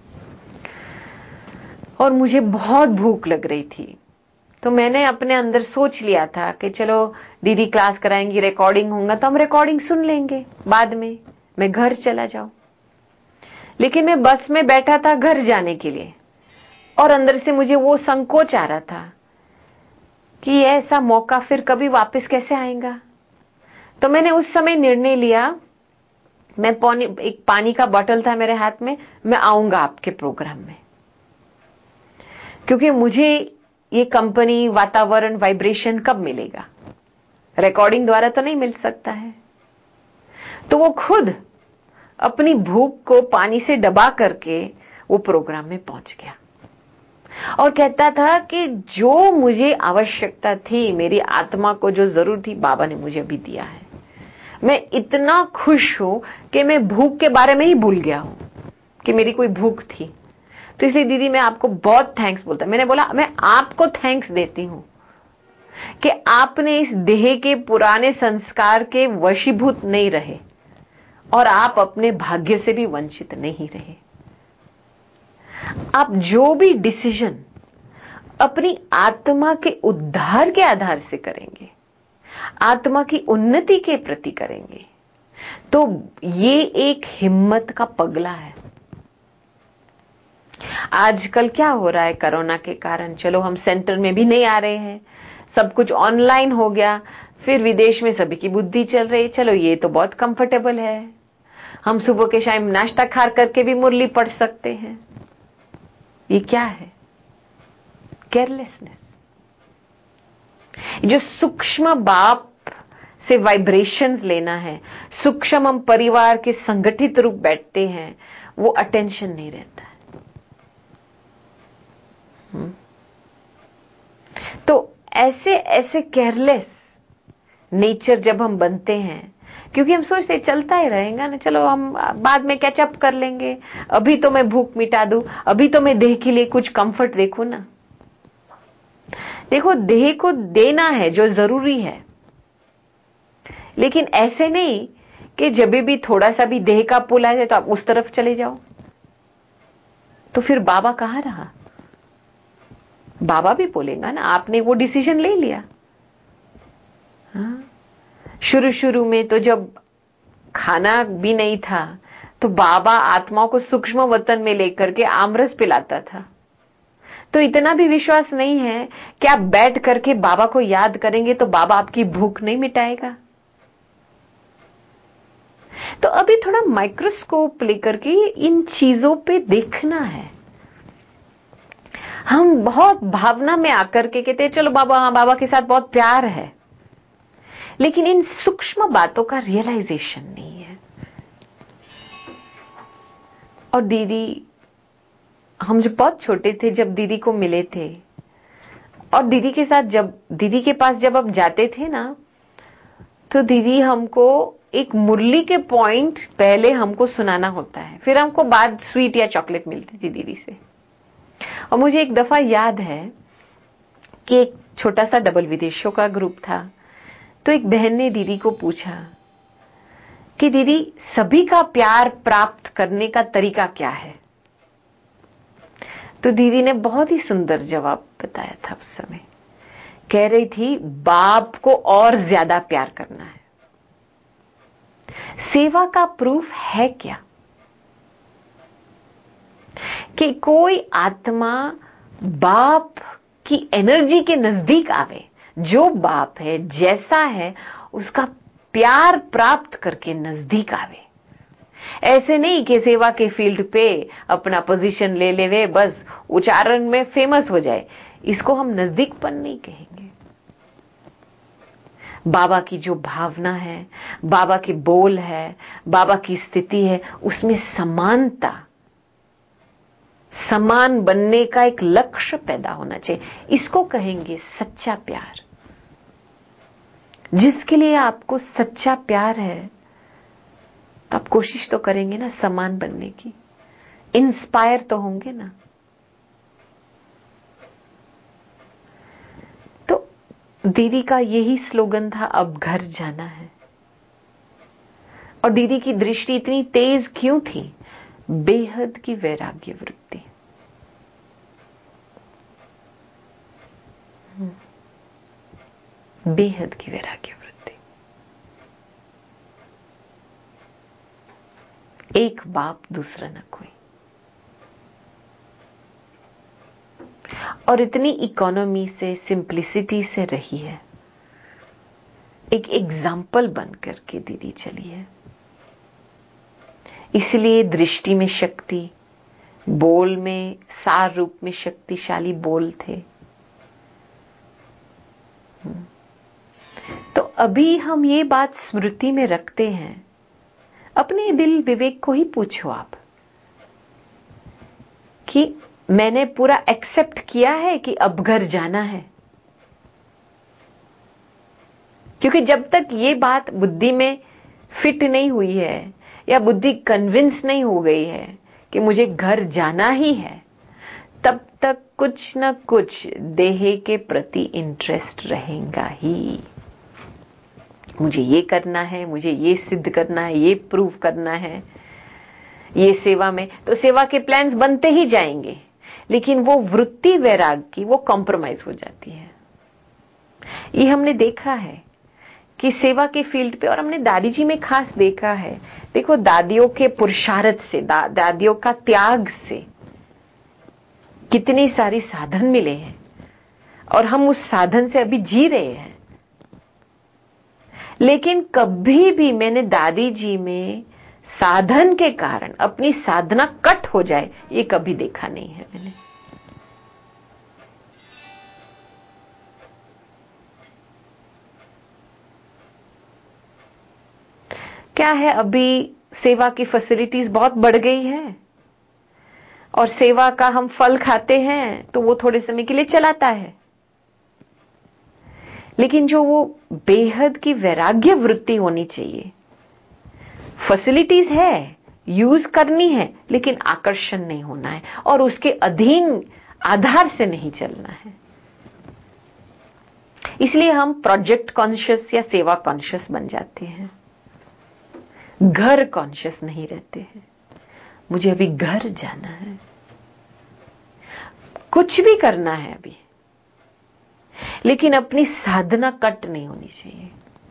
और मुझे बहुत भूख लग रही थी। तो मैंने अपने अंदर सोच लिया था कि चलो दीदी क्लास कराएंगी, रिकॉर्डिंग होगा तो हम रिकॉर्डिंग सुन लेंगे, बाद में मैं घर चला जाऊं। लेकिन मैं बस में बैठा था घर जाने के लिए, और अंदर से मुझे वो संकोच आ रहा था कि ऐसा मौका फिर कभी वापस कैसे आएगा। तो मैंने उस समय निर्णय लिया, मैं पानी, एक पानी का बोतल था मेरे हाथ में, मैं आऊंगा आपके प्रोग्राम में, क्योंकि मुझे ये कंपनी, वातावरण, वाइब्रेशन कब मिलेगा, रिकॉर्डिंग द्वारा तो नहीं मिल सकता है। तो वो खुद अपनी भूख को पानी से दबा करके वो प्रोग्राम में पहुंच गया और कहता था कि जो मुझे आवश्यकता थी, मेरी आत्मा को जो जरूरत थी, बाबा ने मुझे अभी दिया है। मैं इतना खुश हूं कि मैं भूख के बारे में ही भूल गया हूं कि मेरी कोई भूख थी। तो इसलिए दीदी मैं आपको बहुत थैंक्स बोलता। मैंने बोला मैं आपको थैंक्स देती हूं कि आपने इस देह के पुराने संस्कार के वशीभूत नहीं रहे और आप अपने भाग्य से भी वंचित नहीं रहे। आप जो भी डिसीजन अपनी आत्मा के उद्धार के आधार से करेंगे, आत्मा की उन्नति के प्रति करेंगे, तो ये एक हिम्मत का पगला है। आजकल क्या हो रहा है, कोरोना के कारण चलो हम सेंटर में भी नहीं आ रहे हैं, सब कुछ ऑनलाइन हो गया, फिर विदेश में सभी की बुद्धि चल रही, चलो ये तो बहुत कंफर्टेबल है, हम सुबह के शाम नाश्ता खा करके भी मुरली पढ़ सकते हैं। ये क्या है? केयरलेसनेस। जो सूक्ष्म बाप से वाइब्रेशंस लेना है, सूक्ष्म हम परिवार के संगठित रूप बैठते हैं, वो अटेंशन नहीं रहता है। हुँ? तो ऐसे ऐसे केयरलेस नेचर जब हम बनते हैं, क्योंकि हम सोचते चलता ही रहेगा ना, चलो हम बाद में कैचअप कर लेंगे, अभी तो मैं भूख मिटा दूं, अभी तो मैं देह के लिए कुछ कंफर्ट देखूं ना। देखो, देह को देना है जो जरूरी है, लेकिन ऐसे नहीं कि जब भी थोड़ा सा भी देह का पुल आ जाए तो आप उस तरफ चले जाओ। तो फिर बाबा कहां रहा? बाबा भी बोलेगा ना, आपने वो डिसीजन ले लिया। हाँ? शुरू शुरू में तो जब खाना भी नहीं था तो बाबा आत्माओं को सूक्ष्म वतन में लेकर के आमरस पिलाता था। तो इतना भी विश्वास नहीं है कि आप बैठ करके बाबा को याद करेंगे तो बाबा आपकी भूख नहीं मिटाएगा। तो अभी थोड़ा माइक्रोस्कोप लेकर के इन चीजों पे देखना है। हम बहुत भावना में आकर के कहते हैं चलो बाबा, हाँ बाबा के साथ बहुत प्यार है, लेकिन इन सूक्ष्म बातों का रियलाइजेशन नहीं है। और दीदी, हम जब बहुत छोटे थे, जब दीदी को मिले थे और दीदी के साथ जब दीदी के पास जब हम जाते थे ना, तो दीदी हमको एक मुरली के पॉइंट पहले हमको सुनाना होता है, फिर हमको बाद स्वीट या चॉकलेट मिलती थी दीदी से। और मुझे एक दफा याद है कि एक छोटा सा डबल विदेशियों का ग्रुप था, तो एक बहन ने दीदी को पूछा कि दीदी, सभी का प्यार प्राप्त करने का तरीका क्या है? तो दीदी ने बहुत ही सुंदर जवाब बताया था। उस समय कह रही थी, बाप को और ज्यादा प्यार करना है। सेवा का प्रूफ है क्या कि कोई आत्मा बाप की एनर्जी के नजदीक आवे, जो बाप है, जैसा है, उसका प्यार प्राप्त करके नजदीक आवे। ऐसे नहीं कि सेवा के फील्ड पे अपना पोजीशन ले ले वे बस उच्चारण में फेमस हो जाए। इसको हम नजदीकपन नहीं कहेंगे। बाबा की जो भावना है, बाबा के बोल है, बाबा की स्थिति है, उसमें समानता, समान बनने का एक लक्ष्य पैदा होना चाहिए। इसको कहेंगे सच्चा प्यार। जिसके लिए आपको सच्चा प्यार है तो आप कोशिश तो करेंगे ना समान बनने की, इंस्पायर तो होंगे ना। तो दीदी का यही स्लोगन था, अब घर जाना है। और दीदी की दृष्टि इतनी तेज क्यों थी? बेहद की वैराग्य वृत्ति। बेहद की वैराग्य वृत्ति। एक बाप दूसरा न कोई। और इतनी इकोनॉमी से, सिंप्लिसिटी से रही है। एक एग्जाम्पल बन करके दीदी चली है। इसलिए दृष्टि में शक्ति, बोल में सार रूप में शक्तिशाली बोल थे। तो अभी हम ये बात स्मृति में रखते हैं। अपने दिल विवेक को ही पूछो आप कि मैंने पूरा एक्सेप्ट किया है कि अब घर जाना है। क्योंकि जब तक ये बात बुद्धि में फिट नहीं हुई है या बुद्धि कन्विंस नहीं हो गई है कि मुझे घर जाना ही है, तब तक कुछ न कुछ देह के प्रति इंटरेस्ट रहेगा ही। मुझे ये करना है, मुझे ये सिद्ध करना है, ये प्रूव करना है, ये सेवा में, तो सेवा के प्लान्स बनते ही जाएंगे। लेकिन वो वृत्ति वैराग की वो कॉम्प्रोमाइज हो जाती है। ये हमने देखा है कि सेवा के फील्ड पे, और हमने दादी जी में खास देखा है। देखो, दादियों के पुरुषार्थ से, दा, दादियों का त्याग से कितनी सारी साधन मिले हैं और हम उस साधन से अभी जी रहे हैं। लेकिन कभी भी मैंने दादी जी में साधन के कारण अपनी साधना कट हो जाए, ये कभी देखा नहीं है मैंने। क्या है, अभी सेवा की फैसिलिटीज बहुत बढ़ गई है और सेवा का हम फल खाते हैं तो वो थोड़े समय के लिए चलाता है। लेकिन जो वो बेहद की वैराग्य वृत्ति होनी चाहिए, फैसिलिटीज है, यूज करनी है, लेकिन आकर्षण नहीं होना है और उसके अधीन आधार से नहीं चलना है। इसलिए हम प्रोजेक्ट कॉन्शियस या सेवा कॉन्शियस बन जाते हैं, घर कॉन्शियस नहीं रहते हैं। मुझे अभी घर जाना है, कुछ भी करना है अभी, लेकिन अपनी साधना कट नहीं होनी चाहिए।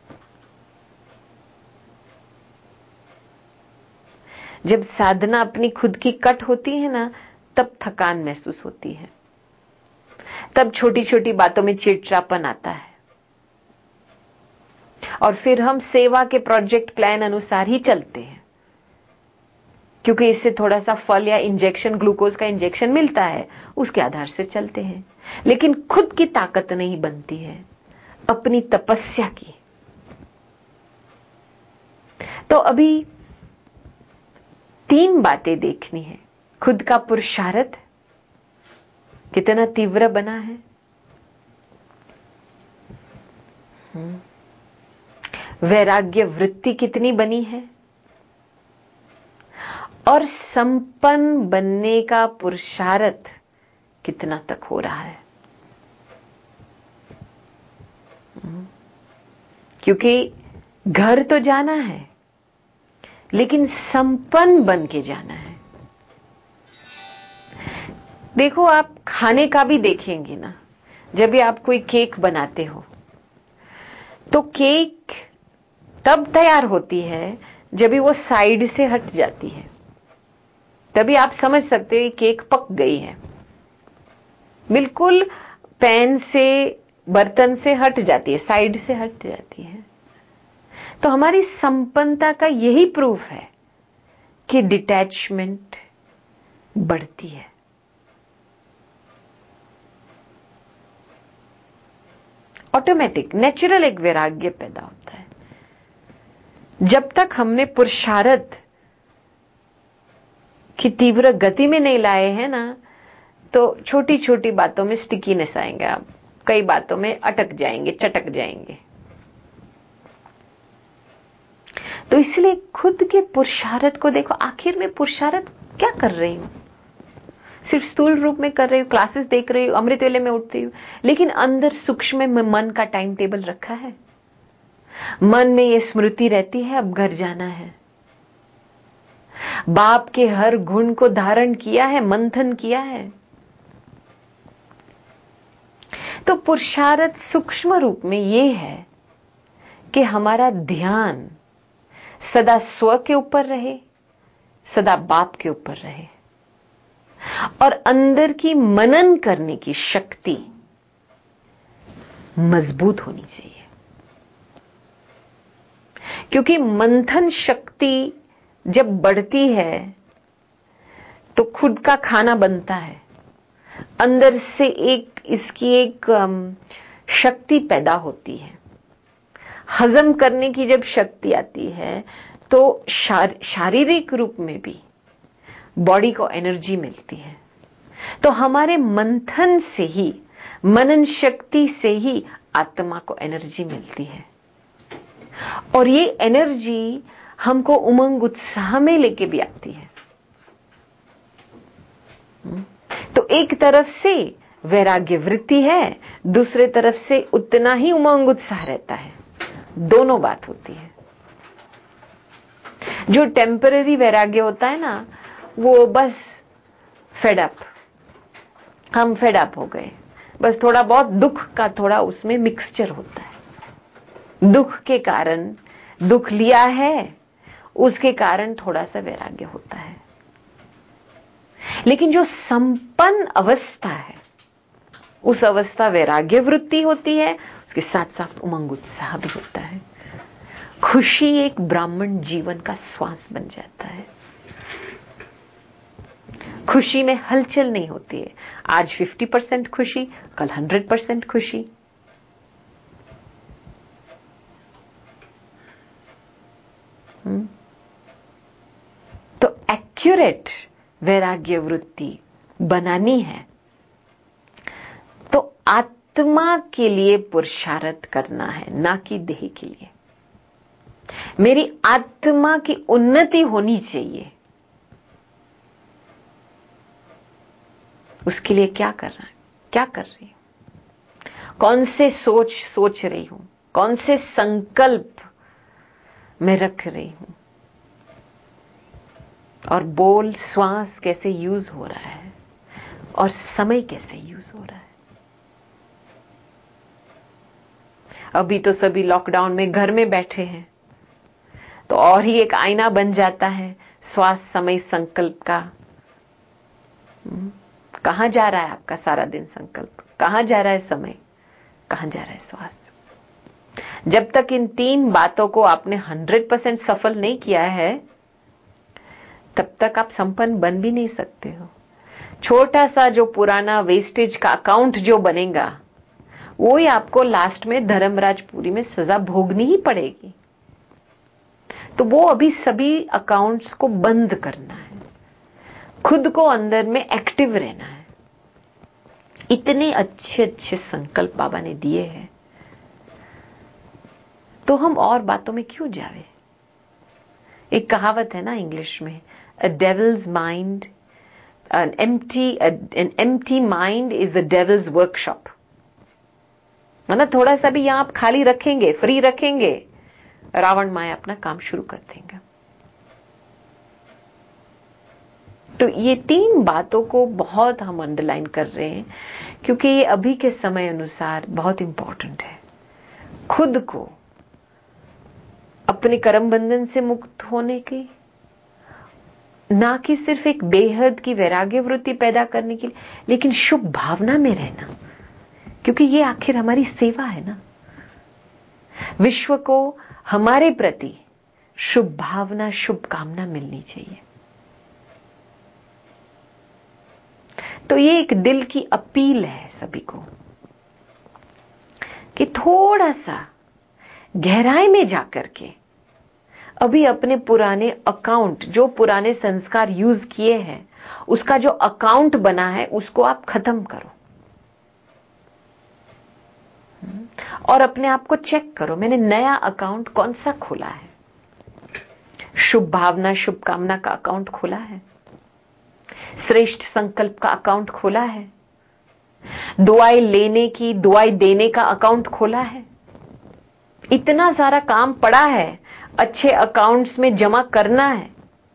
जब साधना अपनी खुद की कट होती है ना, तब थकान महसूस होती है, तब छोटी छोटी बातों में चिड़चिड़ापन आता है और फिर हम सेवा के प्रोजेक्ट प्लान अनुसार ही चलते हैं, क्योंकि इससे थोड़ा सा फल या इंजेक्शन, ग्लूकोज का इंजेक्शन मिलता है, उसके आधार से चलते हैं। लेकिन खुद की ताकत नहीं बनती है, अपनी तपस्या की। तो अभी तीन बातें देखनी है। खुद का पुरुषार्थ कितना तीव्र बना है, वैराग्य वृत्ति कितनी बनी है, और संपन्न बनने का पुरुषार्थ कितना तक हो रहा है। क्योंकि घर तो जाना है, लेकिन संपन्न बन के जाना है। देखो, आप खाने का भी देखेंगे ना, जब भी आप कोई केक बनाते हो तो केक तब तैयार होती है जब भी वो साइड से हट जाती है, तभी आप समझ सकते हो केक पक गई है। बिल्कुल पैन से, बर्तन से हट जाती है, साइड से हट जाती है। तो हमारी संपन्नता का यही प्रूफ है कि डिटैचमेंट बढ़ती है। ऑटोमेटिक नेचुरल एक वैराग्य पैदा होता है। जब तक हमने पुरुषार्थ की तीव्र गति में नहीं लाए हैं ना, तो छोटी छोटी बातों में स्टिकीनेस आएंगे, आप कई बातों में अटक जाएंगे, चटक जाएंगे। तो इसलिए खुद के पुरुषार्थ को देखो, आखिर में पुरुषार्थ क्या कर रही हूं? सिर्फ स्थूल रूप में कर रही हूं, क्लासेस देख रही हूं, अमृत वेले में उठती हूं, लेकिन अंदर सूक्ष्म में मन का टाइम टेबल रखा है। मन में ये स्मृति रहती है, अब घर जाना है। बाप के हर गुण को धारण किया है, मंथन किया है। तो पुरुषार्थ सूक्ष्म रूप में ये है कि हमारा ध्यान सदा स्व के ऊपर रहे, सदा बाप के ऊपर रहे, और अंदर की मनन करने की शक्ति मजबूत होनी चाहिए। क्योंकि मंथन शक्ति जब बढ़ती है तो खुद का खाना बनता है, अंदर से एक इसकी एक शक्ति पैदा होती है। हजम करने की जब शक्ति आती है तो शार, शारीरिक रूप में भी बॉडी को एनर्जी मिलती है। तो हमारे मंथन से ही, मनन शक्ति से ही आत्मा को एनर्जी मिलती है, और ये एनर्जी हमको उमंग उत्साह में लेके भी आती है। तो एक तरफ से वैराग्य वृत्ति है, दूसरे तरफ से उतना ही उमंग उत्साह रहता है। दोनों बात होती है। जो टेम्पररी वैराग्य होता है ना, वो बस फेड अप, हम फेड अप हो गए, बस थोड़ा बहुत दुख का थोड़ा उसमें मिक्सचर होता है। दुख के कारण, दुख लिया है उसके कारण थोड़ा सा वैराग्य होता है। लेकिन जो संपन्न अवस्था है, उस अवस्था वैराग्य वृत्ति होती है, उसके साथ साथ उमंग उत्साह भी होता है। खुशी एक ब्राह्मण जीवन का श्वास बन जाता है। खुशी में हलचल नहीं होती है। आज पचास परसेंट खुशी, कल सौ परसेंट खुशी। तो एक्यूरेट वैराग्य वृत्ति बनानी है तो आत्मा के लिए पुरुषार्थ करना है, ना कि देह के लिए। मेरी आत्मा की उन्नति होनी चाहिए, उसके लिए क्या कर रहा है, क्या कर रही हूं, कौन से सोच सोच रही हूं, कौन से संकल्प मैं रख रही हूं, और बोल श्वास कैसे यूज हो रहा है, और समय कैसे यूज हो रहा है। अभी तो सभी लॉकडाउन में घर में बैठे हैं, तो और ही एक आईना बन जाता है श्वास समय संकल्प का। कहां जा रहा है आपका सारा दिन संकल्प, कहां जा रहा है समय, कहां जा रहा है श्वास। जब तक इन तीन बातों को आपने हंड्रेड परसेंट सफल नहीं किया है, तब तक आप संपन्न बन भी नहीं सकते हो। छोटा सा जो पुराना वेस्टेज का अकाउंट जो बनेगा, वो ही आपको लास्ट में धर्मराजपुरी में सजा भोगनी ही पड़ेगी। तो वो अभी सभी अकाउंट्स को बंद करना है, खुद को अंदर में एक्टिव रहना है। इतने अच्छे अच्छे संकल्प बाबा ने दिए हैं, तो हम और बातों में क्यों जावे। एक कहावत है ना इंग्लिश में, a devil's mind, an empty an empty mind is the devil's workshop. मतलब थोड़ा सा भी यहां आप खाली रखेंगे, फ्री रखेंगे, रावण माया अपना काम शुरू कर देंगे। तो ये तीन बातों को बहुत हम अंडरलाइन कर रहे हैं, क्योंकि ये अभी के समय अनुसार बहुत इंपॉर्टेंट है। खुद को अपने कर्म बंधन से मुक्त होने की, ना कि सिर्फ एक बेहद की वैराग्य वृत्ति पैदा करने के लिए, लेकिन शुभ भावना में रहना, क्योंकि ये आखिर हमारी सेवा है ना। विश्व को हमारे प्रति शुभ भावना, शुभ कामना मिलनी चाहिए। तो ये एक दिल की अपील है सभी को कि थोड़ा सा गहराई में जाकर के अभी अपने पुराने अकाउंट, जो पुराने संस्कार यूज किए हैं, उसका जो अकाउंट बना है उसको आप खत्म करो और अपने आप को चेक करो, मैंने नया अकाउंट कौन सा खोला है। शुभ भावना, शुभ कामना का अकाउंट खोला है, श्रेष्ठ संकल्प का अकाउंट खोला है, दुआएं लेने की, दुआएं देने का अकाउंट खोला है। इतना सारा काम पड़ा है, अच्छे अकाउंट्स में जमा करना है।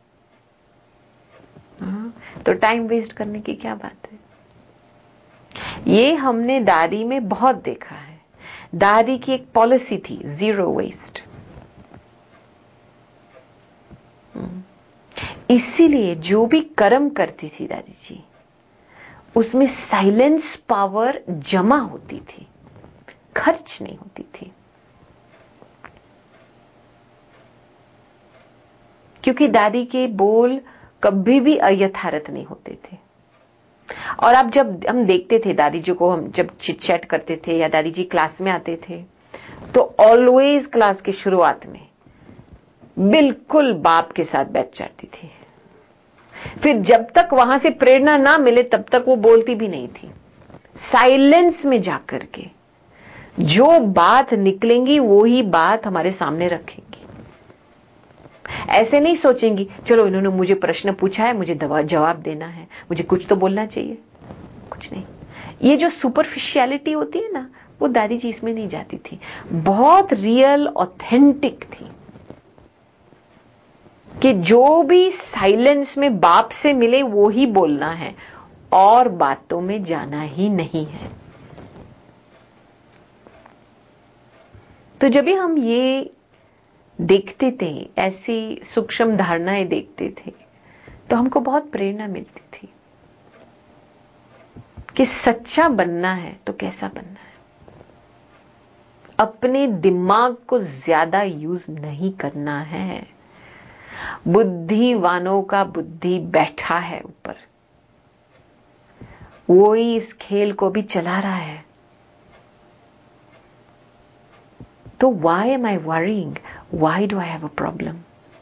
तो टाइम वेस्ट करने की क्या बात है। ये हमने दादी में बहुत देखा है। दादी की एक पॉलिसी थी, जीरो वेस्ट। इसीलिए जो भी कर्म करती थी दादी जी, उसमें साइलेंस पावर जमा होती थी, खर्च नहीं होती थी। क्योंकि दादी के बोल कभी भी अयथार्थ नहीं होते थे। और अब जब हम देखते थे दादी जी को, हम जब चिट चैट करते थे या दादी जी क्लास में आते थे, तो ऑलवेज क्लास की शुरुआत में बिल्कुल बाप के साथ बैठ जाती थी। फिर जब तक वहां से प्रेरणा ना मिले तब तक वो बोलती भी नहीं थी। साइलेंस में जाकर के जो बात निकलेंगी वो ही बात हमारे सामने रखेंगी। ऐसे नहीं सोचेंगी चलो इन्होंने मुझे प्रश्न पूछा है, मुझे जवाब देना है, मुझे कुछ तो बोलना चाहिए। कुछ नहीं। ये जो सुपरफिशियलिटी होती है ना, वो दादी जी इसमें नहीं जाती थी। बहुत रियल, ऑथेंटिक थी कि जो भी साइलेंस में बाप से मिले वो ही बोलना है और बातों में जाना ही नहीं है। तो जब भी हम ये देखते थे, ऐसी सूक्ष्म धारणाएं देखते थे, तो हमको बहुत प्रेरणा मिलती थी कि सच्चा बनना है तो कैसा बनना है। अपने दिमाग को ज्यादा यूज नहीं करना है। बुद्धिवानों का बुद्धि बैठा है ऊपर, वो ही इस खेल को भी चला रहा है। तो why am I worrying? Why do I have a problem?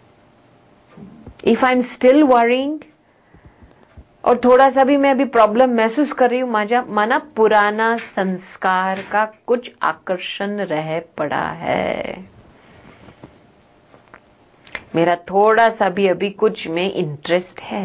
If I'm still worrying और थोड़ा सा भी मैं अभी प्रॉब्लम महसूस कर रही हूं, माजा माना पुराना संस्कार का कुछ आकर्षण रह पड़ा है। मेरा थोड़ा सा भी अभी कुछ में इंटरेस्ट है।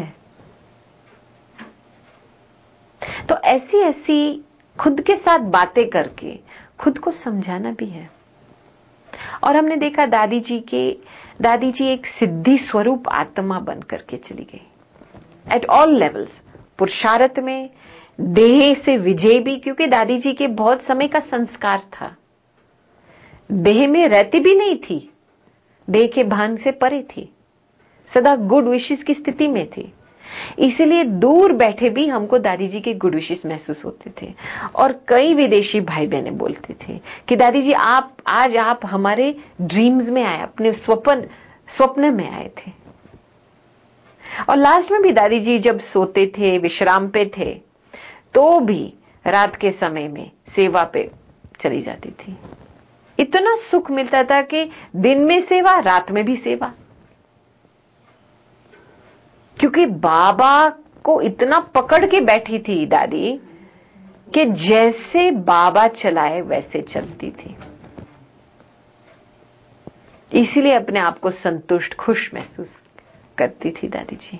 तो ऐसी ऐसी खुद के साथ बातें करके खुद को समझाना भी है। और हमने देखा दादी जी के दादी जी एक सिद्धि स्वरूप आत्मा बन करके चली गई एट ऑल लेवल्स। पुरुषार्थ में, देह से विजय भी, क्योंकि दादी जी के बहुत समय का संस्कार था। देह में रहती भी नहीं थी, देह के भान से परे थी, सदा गुड विशेस की स्थिति में थी। इसीलिए दूर बैठे भी हमको दादी जी के गुड विशेस महसूस होते थे। और कई विदेशी भाई बहने बोलते थे कि दादी जी आप आज आप हमारे ड्रीम्स में आए, अपने स्वप्न स्वप्न में आए थे। और लास्ट में भी दादी जी जब सोते थे, विश्राम पे थे, तो भी रात के समय में सेवा पे चली जाती थी। इतना सुख मिलता था कि दिन में सेवा, रात में भी सेवा। क्योंकि बाबा को इतना पकड़ के बैठी थी दादी कि जैसे बाबा चलाए वैसे चलती थी। इसीलिए अपने आप को संतुष्ट, खुश महसूस करती थी दादी जी।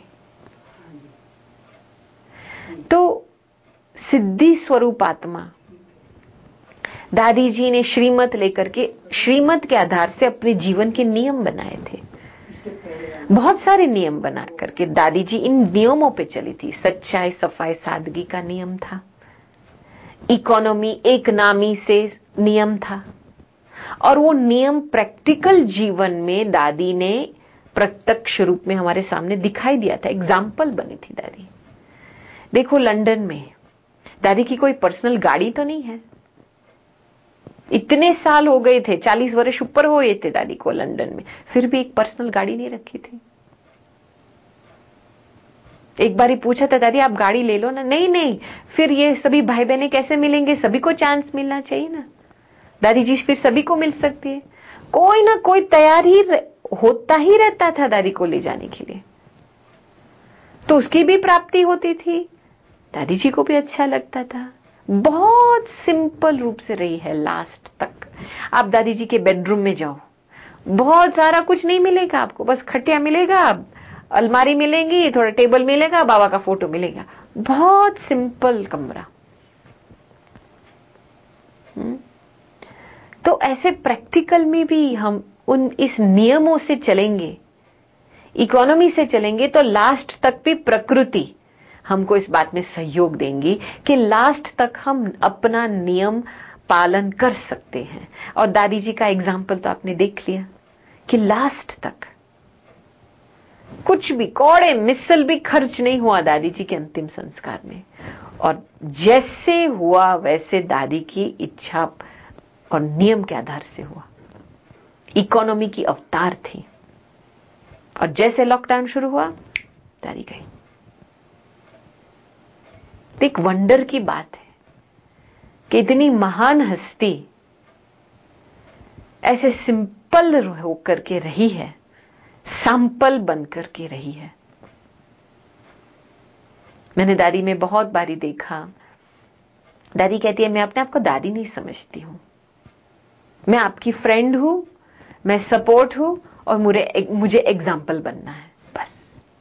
तो सिद्धि स्वरूप आत्मा, दादी जी ने श्रीमत लेकर के, श्रीमत के आधार से अपने जीवन के नियम बनाए थे। बहुत सारे नियम बना करके दादी जी इन नियमों पे चली थी। सच्चाई, सफाई, सादगी का नियम था। इकोनॉमी, एक नामी से नियम था। और वो नियम प्रैक्टिकल जीवन में दादी ने प्रत्यक्ष रूप में हमारे सामने दिखाई दिया था। एग्जाम्पल बनी थी दादी। देखो लंदन में दादी की कोई पर्सनल गाड़ी तो नहीं है। इतने साल हो गए थे, चालीस वर्ष ऊपर हुए थे दादी को लंदन में, फिर भी एक पर्सनल गाड़ी नहीं रखी थी। एक बार ही पूछा था, दादी आप गाड़ी ले लो ना। नहीं नहीं, फिर ये सभी भाई बहनें कैसे मिलेंगे, सभी को चांस मिलना चाहिए ना। दादी जी फिर सभी को मिल सकती है। कोई ना कोई तैयार ही होता ही रहता था दादी को ले जाने के लिए, तो उसकी भी प्राप्ति होती थी, दादी जी को भी अच्छा लगता था। बहुत सिंपल रूप से रही है लास्ट तक। आप दादी जी के बेडरूम में जाओ, बहुत सारा कुछ नहीं मिलेगा आपको, बस खटिया मिलेगा, अलमारी मिलेंगी, थोड़ा टेबल मिलेगा, बाबा का फोटो मिलेगा। बहुत सिंपल कमरा। हुँ? तो ऐसे प्रैक्टिकल में भी हम उन इस नियमों से चलेंगे, इकोनॉमी से चलेंगे, तो लास्ट तक भी प्रकृति हमको इस बात में सहयोग देंगी कि लास्ट तक हम अपना नियम पालन कर सकते हैं। और दादी जी का एग्जाम्पल तो आपने देख लिया कि लास्ट तक कुछ भी कौड़े मिसल भी खर्च नहीं हुआ दादी जी के अंतिम संस्कार में, और जैसे हुआ वैसे दादी की इच्छा और नियम के आधार से हुआ। इकोनॉमी की अवतार थी, और जैसे लॉकडाउन शुरू हुआ दादी गई। एक वंडर की बात है कि इतनी महान हस्ती ऐसे सिंपल होकर के रही है, सैंपल बनकर के रही है। मैंने दादी में बहुत बारी देखा, दादी कहती है मैं अपने आप को दादी नहीं समझती हूं, मैं आपकी फ्रेंड हूं, मैं सपोर्ट हूं, और मुझे मुझे एग्जाम्पल बनना है, बस।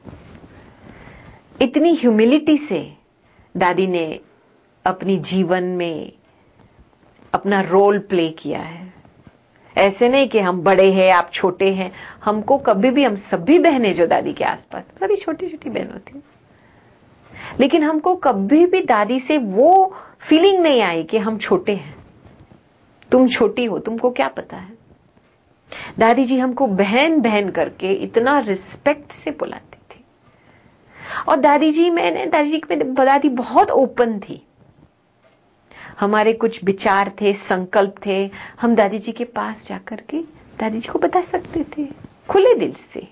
इतनी ह्यूमिलिटी से दादी ने अपनी जीवन में अपना रोल प्ले किया है। ऐसे नहीं कि हम बड़े हैं आप छोटे हैं, हमको कभी भी, हम सभी बहनें जो दादी के आसपास, सभी छोटी छोटी बहन होती, लेकिन हमको कभी भी दादी से वो फीलिंग नहीं आई कि हम छोटे हैं, तुम छोटी हो, तुमको क्या पता है। दादी जी हमको बहन बहन करके इतना रिस्पेक्ट से बुलाती थी। और दादी जी मैंने दादी जी में दादी बहुत ओपन थी। हमारे कुछ विचार थे, संकल्प थे, हम दादी जी के पास जाकर के दादी जी को बता सकते थे खुले दिल से।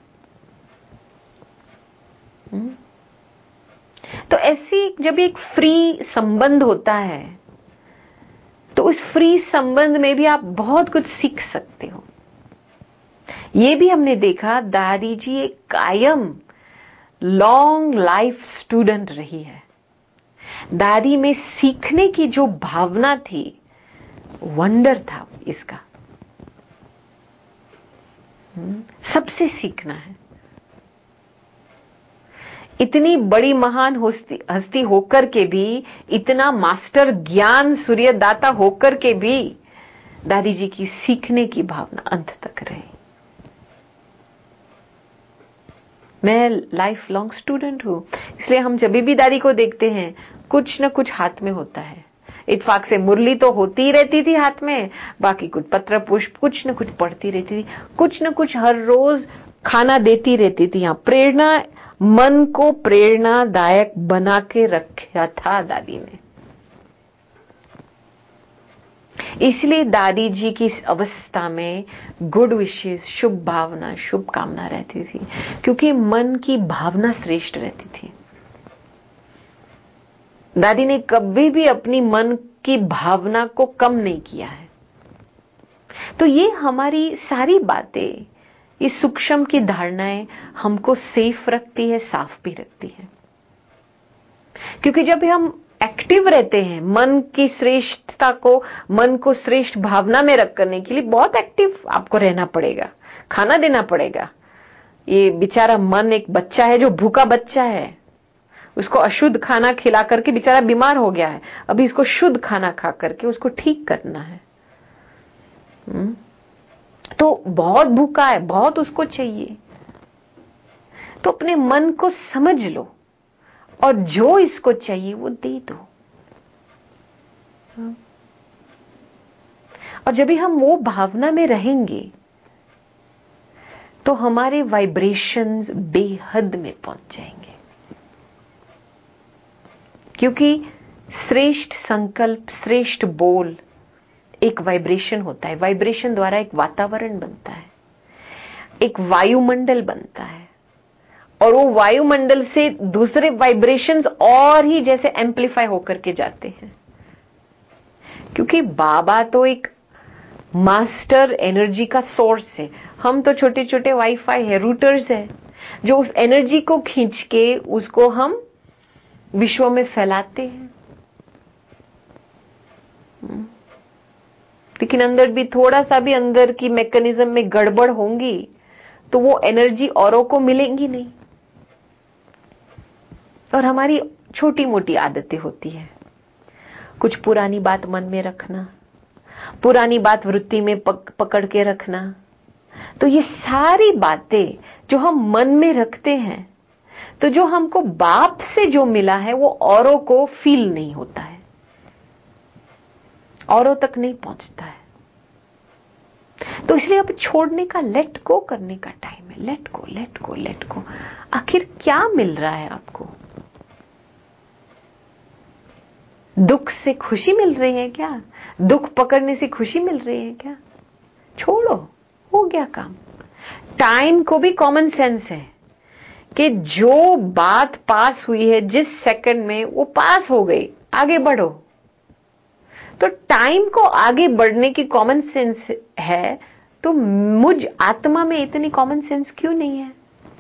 तो ऐसी जब एक फ्री संबंध होता है, तो उस फ्री संबंध में भी आप बहुत कुछ सीख सकते हो। ये भी हमने देखा, दादी जी एक कायम लॉन्ग लाइफ स्टूडेंट रही है। दादी में सीखने की जो भावना थी, वंडर था इसका। सबसे सीखना है। इतनी बड़ी महान हस्ती होकर के भी, इतना मास्टर ज्ञान सूर्यदाता होकर के भी, दादी जी की सीखने की भावना अंत तक रही। मैं लाइफ लॉन्ग स्टूडेंट हूं, इसलिए हम जब भी दादी को देखते हैं कुछ न कुछ हाथ में होता है। इत्तेफाक से मुरली तो होती ही रहती थी हाथ में, बाकी कुछ पत्र पुष्प कुछ न कुछ पढ़ती रहती थी, कुछ न कुछ हर रोज खाना देती रहती थी। यहाँ प्रेरणा, मन को प्रेरणादायक बना के रखा था दादी ने। इसलिए दादी जी की इस अवस्था में गुड विशेष, शुभ भावना, शुभ कामना रहती थी, क्योंकि मन की भावना श्रेष्ठ रहती थी। दादी ने कभी भी अपनी मन की भावना को कम नहीं किया है। तो ये हमारी सारी बातें, ये सूक्ष्म की धारणाएं हमको सेफ रखती है, साफ भी रखती है। क्योंकि जब हम एक्टिव रहते हैं, मन की श्रेष्ठता को, मन को श्रेष्ठ भावना में रख करने के लिए बहुत एक्टिव आपको रहना पड़ेगा, खाना देना पड़ेगा। ये बेचारा मन एक बच्चा है जो भूखा बच्चा है, उसको अशुद्ध खाना खिला करके बेचारा बीमार हो गया है, अभी इसको शुद्ध खाना खा करके उसको ठीक करना है। हुँ? तो बहुत भूखा है, बहुत उसको चाहिए। तो अपने मन को समझ लो और जो इसको चाहिए वो दे दो। और जब भी हम वो भावना में रहेंगे तो हमारे वाइब्रेशंस बेहद में पहुंच जाएंगे, क्योंकि श्रेष्ठ संकल्प, श्रेष्ठ बोल एक वाइब्रेशन होता है। वाइब्रेशन द्वारा एक वातावरण बनता है, एक वायुमंडल बनता है, और वो वायुमंडल से दूसरे वाइब्रेशंस और ही जैसे एम्पलीफाई होकर के जाते हैं, क्योंकि बाबा तो एक मास्टर एनर्जी का सोर्स है। हम तो छोटे छोटे वाईफाई है, रूटर्स है, जो उस एनर्जी को खींच के उसको हम विश्व में फैलाते हैं। लेकिन अंदर भी थोड़ा सा भी अंदर की मैकेनिज्म में गड़बड़ होंगी तो वो एनर्जी औरों को मिलेंगी नहीं। और हमारी छोटी मोटी आदतें होती है, कुछ पुरानी बात मन में रखना, पुरानी बात वृत्ति में पक, पकड़ के रखना। तो ये सारी बातें जो हम मन में रखते हैं, तो जो हमको बाप से जो मिला है वो औरों को फील नहीं होता है, औरों तक नहीं पहुंचता है। तो इसलिए अब छोड़ने का, लेट गो करने का टाइम है। Let go, let go, let go. आखिर क्या मिल रहा है आपको? दुख से खुशी मिल रही है क्या? दुख पकड़ने से खुशी मिल रही है क्या? छोड़ो, हो गया काम। टाइम को भी कॉमन सेंस है कि जो बात पास हुई है जिस सेकंड में, वो पास हो गई, आगे बढ़ो। तो टाइम को आगे बढ़ने की कॉमन सेंस है, तो मुझ आत्मा में इतनी कॉमन सेंस क्यों नहीं है?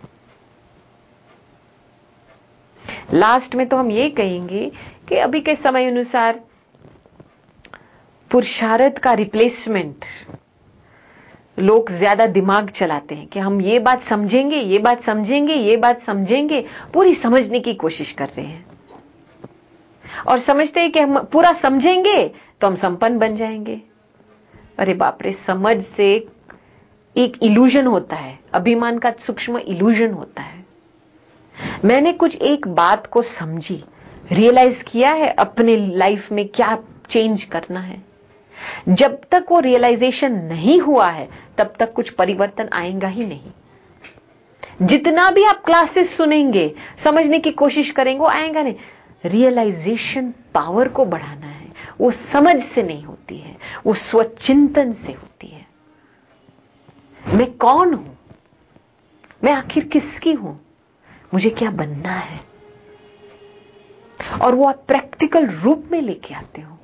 लास्ट में तो हम ये कहेंगे कि अभी के समय अनुसार पुरुषार्थ का रिप्लेसमेंट, लोग ज्यादा दिमाग चलाते हैं कि हम ये बात समझेंगे, ये बात समझेंगे, ये बात समझेंगे, पूरी समझने की कोशिश कर रहे हैं और समझते हैं कि हम पूरा समझेंगे तो हम संपन्न बन जाएंगे। अरे बाप रे, समझ से एक इल्यूजन होता है, अभिमान का सूक्ष्म इल्यूजन होता है। मैंने कुछ एक बात को समझी, रियलाइज किया है अपने लाइफ में क्या चेंज करना है। जब तक वो रियलाइजेशन नहीं हुआ है तब तक कुछ परिवर्तन आएगा ही नहीं। जितना भी आप क्लासेस सुनेंगे, समझने की कोशिश करेंगे, वो आएगा नहीं। रियलाइजेशन पावर को बढ़ाना है, वो समझ से नहीं होती है, वो स्वचिंतन से होती है। मैं कौन हूं? मैं आखिर किसकी हूं? मुझे क्या बनना है? और वो आप प्रैक्टिकल रूप में लेके आते हो।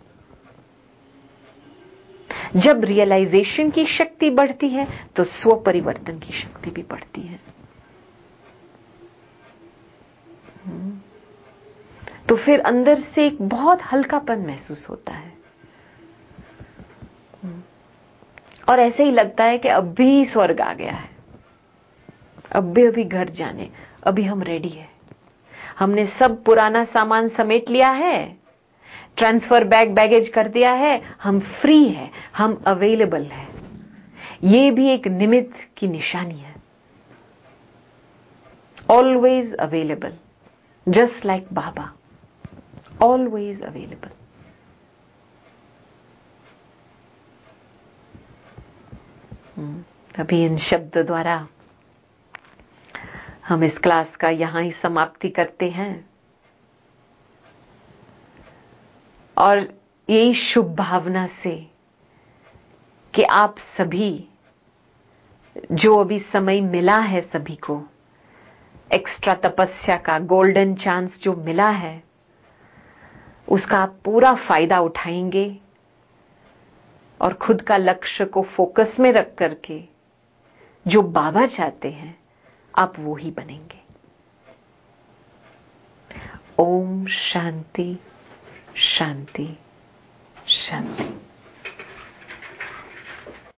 जब रियलाइजेशन की शक्ति बढ़ती है तो स्व परिवर्तन की शक्ति भी बढ़ती है। तो फिर अंदर से एक बहुत हल्कापन महसूस होता है और ऐसे ही लगता है कि अब भी स्वर्ग आ गया है, अब भी अभी घर जाने, अभी हम रेडी है, हमने सब पुराना सामान समेट लिया है, ट्रांसफर बैग बैगेज कर दिया है, हम फ्री है, हम अवेलेबल है। ये भी एक निमित्त की निशानी है। Always available, just like Baba, always available. अभी इन शब्द द्वारा हम इस क्लास का यहां ही समाप्ति करते हैं और यही शुभ भावना से कि आप सभी, जो अभी समय मिला है सभी को, एक्स्ट्रा तपस्या का गोल्डन चांस जो मिला है, उसका आप पूरा फायदा उठाएंगे और खुद का लक्ष्य को फोकस में रख करके जो बाबा चाहते हैं आप वो ही बनेंगे। ओम शांति शांति शांति।